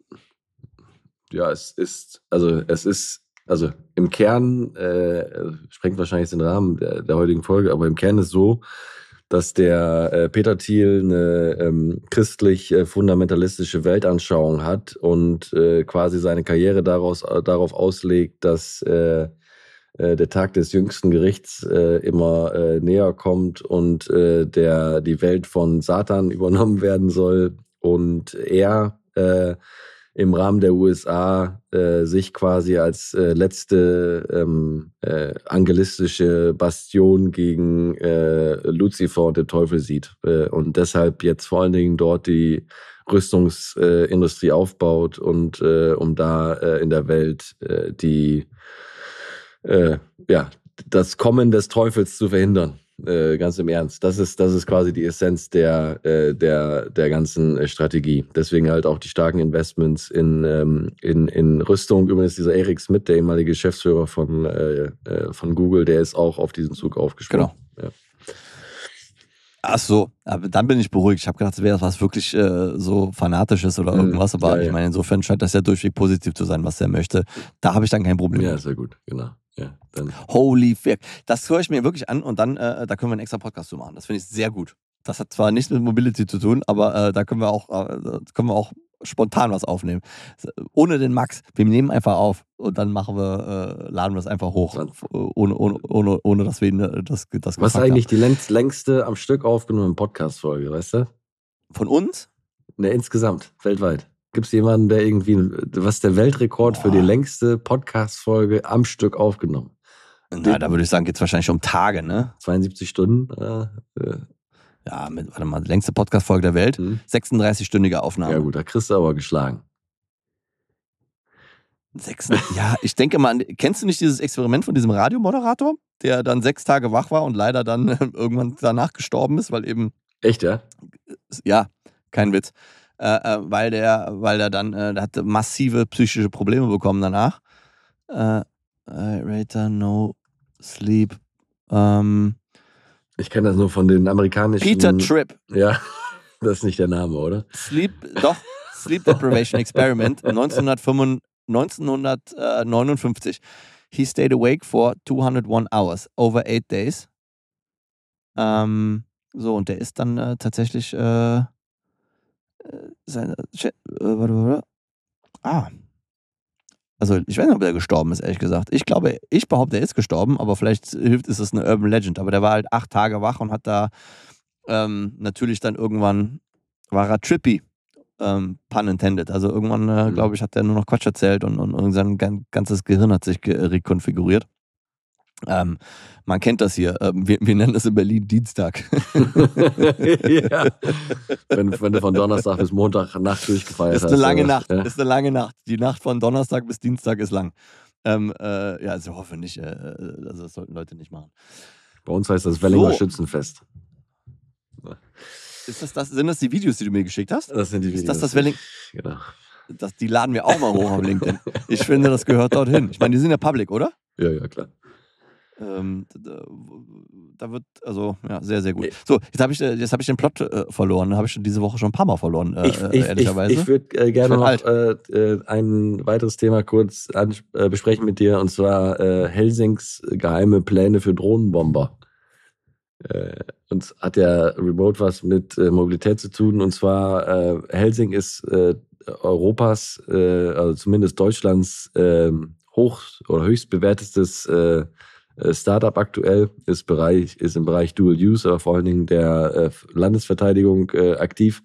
Ja, es ist, also es ist. Also im Kern, äh, sprengt wahrscheinlich den Rahmen der, der heutigen Folge, aber im Kern ist so, dass der äh, Peter Thiel eine ähm, christlich-fundamentalistische Weltanschauung hat und äh, quasi seine Karriere daraus, äh, darauf auslegt, dass äh, äh, der Tag des jüngsten Gerichts äh, immer äh, näher kommt und äh, der, die Welt von Satan übernommen werden soll und er äh, im Rahmen der U S A äh, sich quasi als äh, letzte ähm, äh, angelistische Bastion gegen äh, Luzifer und den Teufel sieht. Äh, und deshalb jetzt vor allen Dingen dort die Rüstungsindustrie äh, aufbaut und äh, um da äh, in der Welt äh, die äh, ja, das Kommen des Teufels zu verhindern. Äh, ganz im Ernst. Das ist, das ist quasi die Essenz der, äh, der, der ganzen äh, Strategie. Deswegen halt auch die starken Investments in, ähm, in, in Rüstung. Übrigens dieser Eric Smith, der ehemalige Geschäftsführer von, äh, von Google, der ist auch auf diesen Zug aufgesprungen. Genau. Ja. Ach so, aber dann bin ich beruhigt. Ich habe gedacht, es wäre was wirklich äh, so Fanatisches oder irgendwas, aber ja, ja. Ich meine, insofern scheint das ja durchweg positiv zu sein, was er möchte. Da habe ich dann kein Problem. Ja, sehr gut, genau. Ja, dann. Holy fuck. Das höre ich mir wirklich an und dann, äh, da können wir einen extra Podcast zu machen. Das finde ich sehr gut. Das hat zwar nichts mit Mobility zu tun, aber äh, da können wir auch, äh, können wir auch spontan was aufnehmen. Ohne den Max. Wir nehmen einfach auf und dann machen wir, äh, laden wir es einfach hoch. Ohne, ohne, ohne, ohne dass wir ihn, das, das Was ist eigentlich haben. Die längste am Stück aufgenommene Podcast-Folge, weißt du? Von uns? Ne, insgesamt, weltweit. Gibt es jemanden, der irgendwie, was ist der Weltrekord Boah. für die längste Podcast-Folge am Stück aufgenommen? Na, da würde ich sagen, geht es wahrscheinlich um Tage, ne? zweiundsiebzig Stunden. Äh, äh. Ja, mit, warte mal, längste Podcast-Folge der Welt, hm. sechsunddreißig-stündige Aufnahme. Ja gut, da kriegst du aber geschlagen. Sechs, ja, ich denke mal, kennst du nicht dieses Experiment von diesem Radiomoderator, der dann sechs Tage wach war und leider dann irgendwann danach gestorben ist, weil eben... Echt, ja? Ja, kein Witz. Äh, weil der, weil der dann, äh, der hatte massive psychische Probleme bekommen danach. Äh, Rater, no sleep. Ähm, ich kenne das nur von den amerikanischen... Peter Tripp. Ja, das ist nicht der Name, oder? Sleep, doch, Sleep Deprivation Experiment neunzehnhundertneunundfünfzig. he stayed awake for two hundred one hours, over eight days. Ähm, so, und der ist dann äh, tatsächlich äh, seine, äh, warte, warte. Ah. Also, ich weiß nicht, ob er gestorben ist, ehrlich gesagt. Ich glaube, ich behaupte, er ist gestorben, aber vielleicht hilft, ist es eine Urban Legend. Aber der war halt acht Tage wach und hat da ähm, natürlich dann irgendwann, war er trippy, ähm, pun intended. Also irgendwann, äh, glaube ich, hat er nur noch Quatsch erzählt und, und, und sein ganzes Gehirn hat sich ge- rekonfiguriert. Ähm, man kennt das hier. Ähm, wir, wir nennen das in Berlin Dienstag. Ja. Wenn, wenn du von Donnerstag bis Montag Nacht durchgefeiert hast. Ist eine lange oder was? Nacht. Ja. Ist eine lange Nacht. Die Nacht von Donnerstag bis Dienstag ist lang. Ähm, äh, ja, also ich hoffe nicht. Äh, also das sollten Leute nicht machen. Bei uns heißt das Wellinger So. Schützenfest. Ist das, das, sind das die Videos, die du mir geschickt hast? Das sind die Videos. Ist das das Welling? Genau. Das, die laden wir auch mal hoch auf LinkedIn. Ich finde, das gehört dorthin. Ich meine, die sind ja public, oder? Ja, ja, klar. Ähm, da, da wird, also, ja, sehr, sehr gut. So, jetzt habe ich, jetzt hab ich den Plot äh, verloren. Habe ich schon diese Woche schon ein paar Mal verloren, äh, Ich, ich, ehrlicherweise. ich, ich würde äh, gerne Ich noch äh, ein weiteres Thema kurz an, äh, besprechen mit dir, und zwar äh, Helsings geheime Pläne für Drohnenbomber. Äh, und hat ja remote was mit äh, Mobilität zu tun, und zwar äh, Helsing ist äh, Europas, äh, also zumindest Deutschlands äh, hoch oder höchst bewertetes äh, Startup aktuell, ist, Bereich, ist im Bereich Dual Use, aber vor allen Dingen der äh, Landesverteidigung äh, aktiv.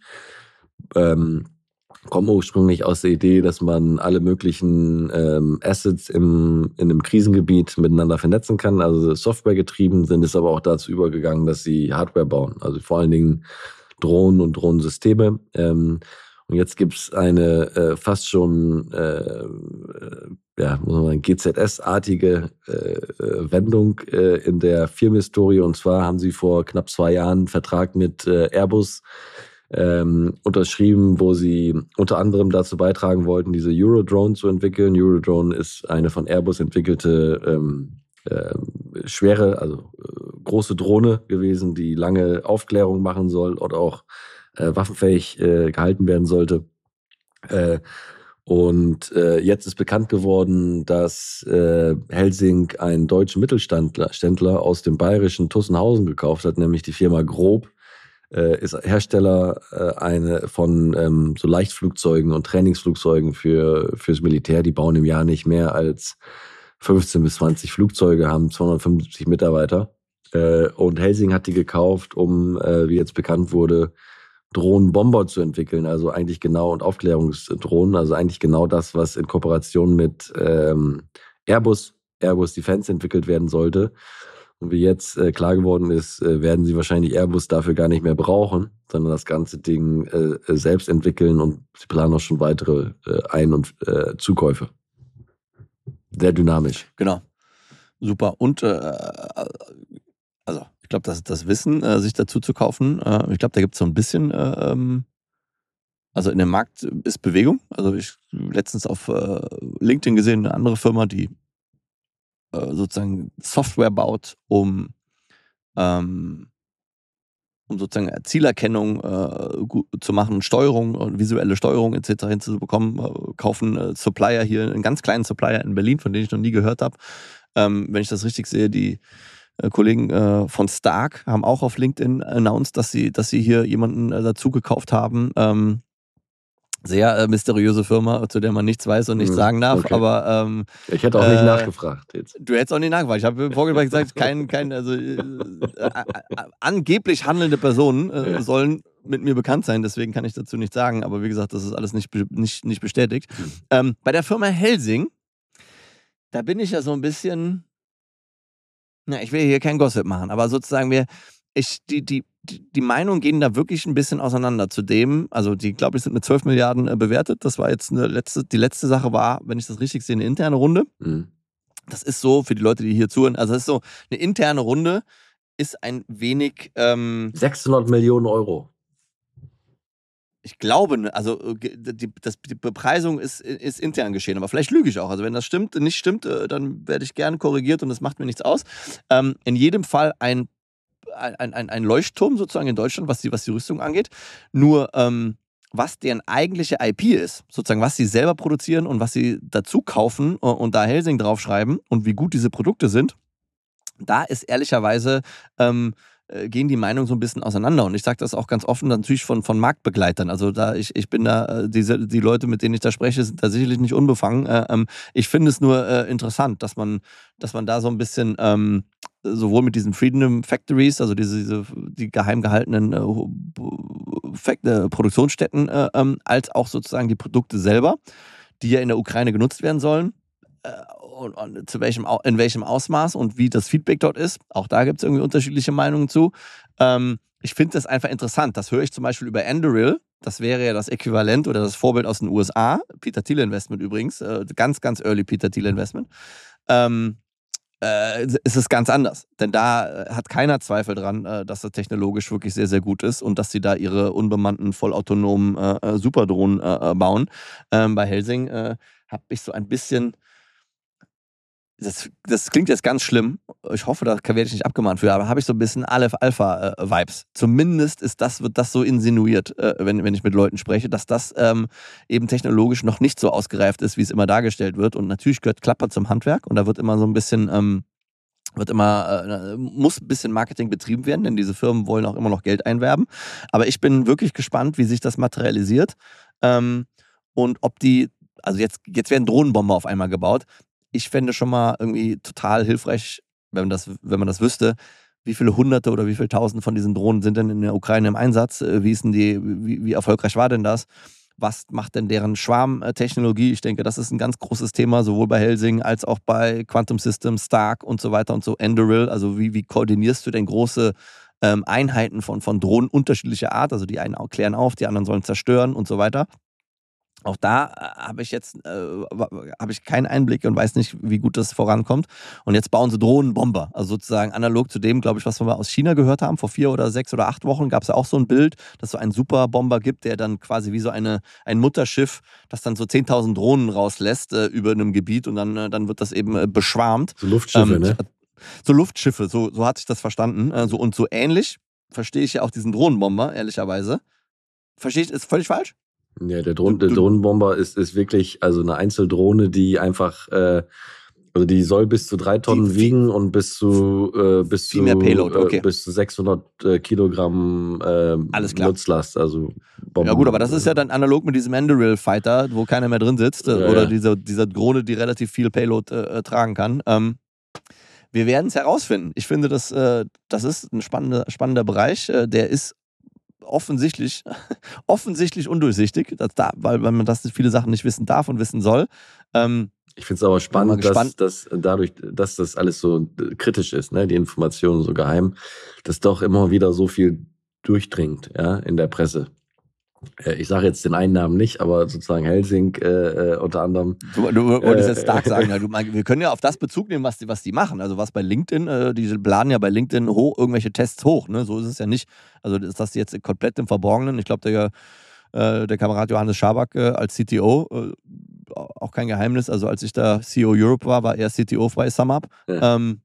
Ähm, kommen ursprünglich aus der Idee, dass man alle möglichen ähm, Assets im, in einem Krisengebiet miteinander vernetzen kann. Also Software getrieben, sind es aber auch dazu übergegangen, dass sie Hardware bauen. Also vor allen Dingen Drohnen und Drohnensysteme. Ähm, und jetzt gibt es eine äh, fast schon äh, ja, muss man sagen, G Z S-artige äh, Wendung äh, in der Firmenhistorie. Und zwar haben sie vor knapp zwei Jahren einen Vertrag mit äh, Airbus Ähm, unterschrieben, wo sie unter anderem dazu beitragen wollten, diese Eurodrone zu entwickeln. Eurodrone ist eine von Airbus entwickelte ähm, äh, schwere, also äh, große Drohne gewesen, die lange Aufklärung machen soll oder auch äh, waffenfähig äh, gehalten werden sollte. Äh, und äh, jetzt ist bekannt geworden, dass äh, Helsing einen deutschen Mittelständler Ständler aus dem bayerischen Tussenhausen gekauft hat, nämlich die Firma Grob. Äh, ist Hersteller äh, eine von ähm, so Leichtflugzeugen und Trainingsflugzeugen für fürs Militär. Die bauen im Jahr nicht mehr als fünfzehn bis zwanzig Flugzeuge, haben zweihundertfünfundsiebzig Mitarbeiter. Äh, und Helsing hat die gekauft, um, äh, wie jetzt bekannt wurde, Drohnenbomber zu entwickeln. Also eigentlich genau, und Aufklärungsdrohnen, also eigentlich genau das, was in Kooperation mit ähm, Airbus, Airbus Defense entwickelt werden sollte. Und wie jetzt äh, klar geworden ist, äh, werden sie wahrscheinlich Airbus dafür gar nicht mehr brauchen, sondern das ganze Ding äh, selbst entwickeln, und sie planen auch schon weitere äh, Ein- und äh, Zukäufe. Sehr dynamisch. Genau. Super. Und, äh, also, ich glaube, das, das Wissen, äh, sich dazu zu kaufen, äh, ich glaube, da gibt es so ein bisschen, äh, ähm, also in dem Markt ist Bewegung. Also, ich letztens auf äh, LinkedIn gesehen, eine andere Firma, die äh, sozusagen Software baut, um ähm, um sozusagen Zielerkennung äh, gu- zu machen, Steuerung und visuelle Steuerung et cetera hinzubekommen, äh, kaufen äh, Supplier hier, einen ganz kleinen Supplier in Berlin, von dem ich noch nie gehört habe. Ähm, wenn ich das richtig sehe, die äh, Kollegen äh, von Stark haben auch auf LinkedIn announced, dass sie, dass sie hier jemanden äh, dazu gekauft haben. Ähm, sehr äh, mysteriöse Firma, zu der man nichts weiß und nichts Hm, sagen darf, okay. aber ähm, Ich hätte auch nicht äh, nachgefragt jetzt. du hättest auch nicht nachgefragt. Ich habe im Vorgespräch gesagt, kein, kein, also äh, äh, äh, angeblich handelnde Personen äh, Ja. sollen mit mir bekannt sein, deswegen kann ich dazu nichts sagen, aber wie gesagt, das ist alles nicht, be- nicht, nicht bestätigt. Ähm, bei der Firma Helsing, da bin ich ja so ein bisschen, na, ich will hier kein Gossip machen, aber sozusagen wir, ich, die, die, die die Meinungen gehen da wirklich ein bisschen auseinander zu dem, also die, glaube ich, sind mit zwölf Milliarden äh, bewertet. Das war jetzt eine letzte, die letzte Sache war, wenn ich das richtig sehe, eine interne Runde. Mhm. Das ist so, für die Leute, die hier zuhören, also das ist so, eine interne Runde ist ein wenig, ähm, sechshundert Millionen Euro. ich glaube, ne, also äh, ge- die, das, die Bepreisung ist, ist intern geschehen, aber vielleicht lüge ich auch. Also wenn das stimmt, nicht stimmt, äh, dann werde ich gerne korrigiert und es macht mir nichts aus. Ähm, in jedem Fall ein, ein, ein, ein Leuchtturm sozusagen in Deutschland, was die, was die Rüstung angeht. Nur ähm, was deren eigentliche I P ist, sozusagen was sie selber produzieren und was sie dazu kaufen und, und da Helsing draufschreiben und wie gut diese Produkte sind, da ist ehrlicherweise, ähm, äh, gehen die Meinungen so ein bisschen auseinander. Und ich sage das auch ganz offen natürlich von, von Marktbegleitern. Also da ich, ich bin da, äh, diese, die Leute, mit denen ich da spreche, sind da sicherlich nicht unbefangen. Äh, ähm, ich finde es nur äh, interessant, dass man, dass man da so ein bisschen ähm, sowohl mit diesen Freedom Factories, also diese, diese die geheim gehaltenen äh, Fact, äh, Produktionsstätten, äh, ähm, als auch sozusagen die Produkte selber, die ja in der Ukraine genutzt werden sollen, äh, und, und zu welchem, Au- in welchem Ausmaß und wie das Feedback dort ist. Auch da gibt es irgendwie unterschiedliche Meinungen zu. Ähm, ich finde das einfach interessant. Das höre ich zum Beispiel über Anduril. Das wäre ja das Äquivalent oder das Vorbild aus den U S A. Peter Thiel Investment übrigens. Äh, ganz, ganz early Peter Thiel Investment. Ähm, äh, ist es ganz anders. Denn da äh, hat keiner Zweifel dran, äh, dass das technologisch wirklich sehr, sehr gut ist und dass sie da ihre unbemannten, vollautonomen äh, äh, Superdrohnen äh, äh, bauen. Ähm, bei Helsing äh, habe ich so ein bisschen, das, das klingt jetzt ganz schlimm, ich hoffe, da werde ich nicht abgemahnt für, aber habe ich so ein bisschen Aleph-Alpha-Vibes. Zumindest ist das, wird das so insinuiert, äh, wenn, wenn ich mit Leuten spreche, dass das ähm, eben technologisch noch nicht so ausgereift ist, wie es immer dargestellt wird. Und natürlich gehört Klapper zum Handwerk und da wird immer so ein bisschen... Ähm, wird immer, äh, muss ein bisschen Marketing betrieben werden, denn diese Firmen wollen auch immer noch Geld einwerben. Aber ich bin wirklich gespannt, wie sich das materialisiert. Ähm, und ob die, also jetzt, jetzt werden Drohnenbomber auf einmal gebaut. Ich fände schon mal irgendwie total hilfreich, wenn man das, wenn man das wüsste, wie viele Hunderte oder wie viele Tausend von diesen Drohnen sind denn in der Ukraine im Einsatz? Äh, Wie ist denn die, wie, wie erfolgreich war denn das? Was macht denn deren Schwarmtechnologie? Ich denke, das ist ein ganz großes Thema, sowohl bei Helsing als auch bei Quantum Systems, Stark und so weiter und so, Anduril. Also wie, wie koordinierst du denn große ähm, Einheiten von, von Drohnen unterschiedlicher Art? Also die einen klären auf, die anderen sollen zerstören und so weiter. Auch da äh, habe ich jetzt äh, habe ich keinen Einblick und weiß nicht, wie gut das vorankommt. Und jetzt bauen sie Drohnenbomber. Also sozusagen analog zu dem, glaube ich, was wir aus China gehört haben. Vor vier oder sechs oder acht Wochen gab es ja auch so ein Bild, dass es so einen Superbomber gibt, der dann quasi wie so eine, ein Mutterschiff, das dann so zehntausend Drohnen rauslässt äh, über einem Gebiet und dann, äh, dann wird das eben äh, beschwarmt. So Luftschiffe, Ähm, ne? so Luftschiffe, so, so hat sich das verstanden. Äh, so, und so ähnlich verstehe ich ja auch diesen Drohnenbomber, ehrlicherweise. Verstehe ich, ist völlig falsch? Ja, der, Du, Drohnen, der du, Drohnenbomber ist, ist wirklich also eine Einzeldrohne, die einfach, äh, also die soll bis zu drei Tonnen Die- wiegen und bis zu, äh, bis Viel zu, mehr Payload, äh, okay. bis zu sechshundert äh, Kilogramm äh, Alles klar. Nutzlast. Also Bomben, Ja gut, aber das ist ja dann analog mit diesem Anduril-Fighter, wo keiner mehr drin sitzt, äh, Ja, oder ja. dieser, dieser Drohne, die relativ viel Payload äh, tragen kann. Ähm, wir werden es herausfinden. Ich finde, das, äh, das ist ein spannender, spannender Bereich. Äh, der ist offensichtlich, offensichtlich undurchsichtig, das da, weil, weil man das viele Sachen nicht wissen darf und wissen soll. Ähm, Ich finde es aber bin mal spannend, dass, gespannt. dass dadurch, dass das alles so äh, kritisch ist, ne, die Informationen so geheim, dass doch immer wieder so viel durchdringt, ja, in der Presse. Äh, Ich sage jetzt den einen Namen nicht, aber sozusagen Helsing äh, äh, unter anderem. Du, du wolltest jetzt Stark Äh, sagen. Ja, du, wir können ja auf das Bezug nehmen, was die, was die machen. Also was bei LinkedIn, äh, die laden ja bei LinkedIn hoch, irgendwelche Tests hoch. Ne? So ist es ja nicht. Also ist das jetzt komplett im Verborgenen. Ich glaube, der, äh, der Kamerad Johannes Schaback äh, als C T O, äh, auch kein Geheimnis. Also als ich da C E O Europe war, war er C T O bei SumUp. Ja. Ähm,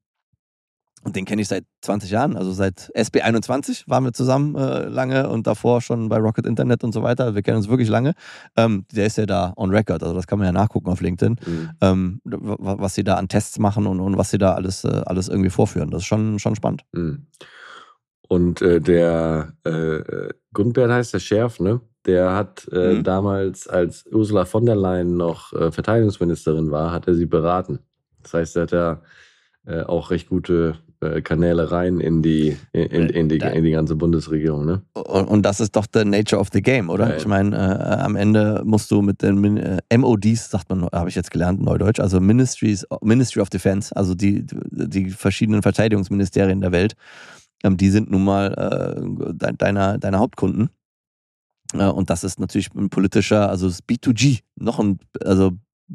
und den kenne ich seit zwanzig Jahren, also seit S B einundzwanzig waren wir zusammen äh, lange und davor schon bei Rocket Internet und so weiter. Wir kennen uns wirklich lange. Ähm, der ist ja da on record, also das kann man ja nachgucken auf LinkedIn, Mhm. ähm, was sie da an Tests machen und, und was sie da alles, äh, alles irgendwie vorführen. Das ist schon, schon spannend. Mhm. Und äh, der äh, Gundbert heißt der Schärf, ne? Der hat äh, Mhm. damals, als Ursula von der Leyen noch äh, Verteidigungsministerin war, hat er sie beraten. Das heißt, er hat da äh, auch recht gute äh, Kanäle rein in die, in, in, die, in die ganze Bundesregierung, ne? Und, und das ist doch the nature of the game, oder? Ja, ja. Ich meine, äh, am Ende musst du mit den äh, M O Ds, sagt man, habe ich jetzt gelernt, Neudeutsch, also Ministries, Ministry of Defense, also die, die verschiedenen Verteidigungsministerien der Welt, ähm, die sind nun mal äh, de deiner, deiner Hauptkunden. Äh, und das ist natürlich ein politischer, also das B zwei G, noch ein, also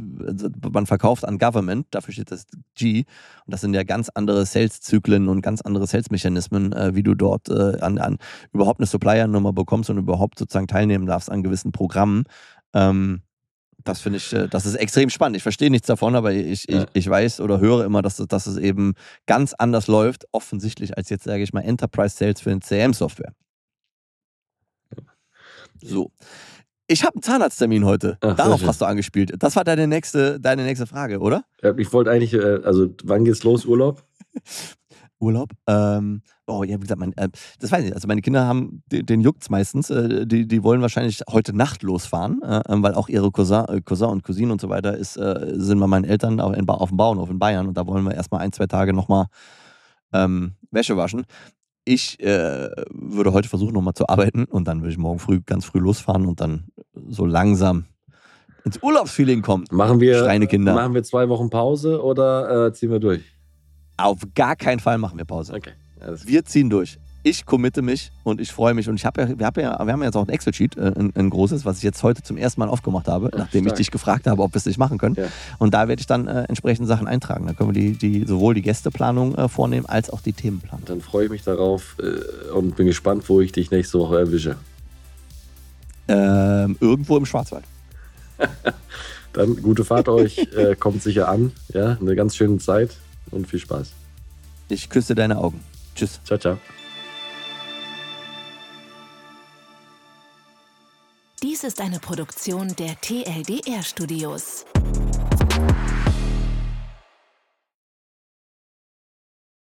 man verkauft an Government, dafür steht das G, und das sind ja ganz andere Sales-Zyklen und ganz andere Sales-Mechanismen, äh, wie du dort äh, an, an überhaupt eine Supplier-Nummer bekommst und überhaupt sozusagen teilnehmen darfst an gewissen Programmen. Ähm, das finde ich, äh, das ist extrem spannend. Ich verstehe nichts davon, aber ich, Ja. ich, ich weiß oder höre immer, dass, dass es eben ganz anders läuft, offensichtlich, als jetzt, sage ich mal, Enterprise-Sales für eine C R M-Software. So. Ich habe einen Zahnarzttermin heute. Ach, Darauf hast du angespielt. Das war deine nächste, deine nächste Frage, oder? Ja, ich wollte eigentlich, äh, also wann geht's los, Urlaub? Urlaub? Ähm, oh ja, wie gesagt, mein, äh, das weiß ich nicht. Also meine Kinder haben, den, den juckt's meistens. Äh, die, die wollen wahrscheinlich heute Nacht losfahren, äh, weil auch ihre Cousin, äh, Cousin und Cousinen und so weiter ist, äh, sind bei meinen Eltern auf, in, auf dem Bauernhof in Bayern und da wollen wir erstmal ein, zwei Tage nochmal ähm, Wäsche waschen. Ich äh, würde heute versuchen, nochmal zu arbeiten und dann würde ich morgen früh ganz früh losfahren und dann so langsam ins Urlaubsfeeling kommen. Machen wir, Schreine Kinder. machen wir zwei Wochen Pause oder äh, ziehen wir durch? Auf gar keinen Fall machen wir Pause. Okay. Alles Wir ziehen durch. Ich committe mich und ich freue mich. Und ich habe ja, wir, hab ja, wir haben ja jetzt auch ein Excel-Sheet, äh, ein, ein großes, was ich jetzt heute zum ersten Mal aufgemacht habe, Ach, nachdem stark. ich dich gefragt habe, ob wir es nicht machen können. Ja. Und da werde ich dann äh, entsprechend Sachen eintragen. Da können wir die, die, sowohl die Gästeplanung äh, vornehmen, als auch die Themenplanung. Dann freue ich mich darauf äh, und bin gespannt, wo ich dich nächste Woche erwische. Ähm, irgendwo im Schwarzwald. Dann gute Fahrt euch, äh, kommt sicher an. Ja, eine ganz schöne Zeit und viel Spaß. Ich küsse deine Augen. Tschüss. Ciao, ciao. Dies ist eine Produktion der T L D R Studios.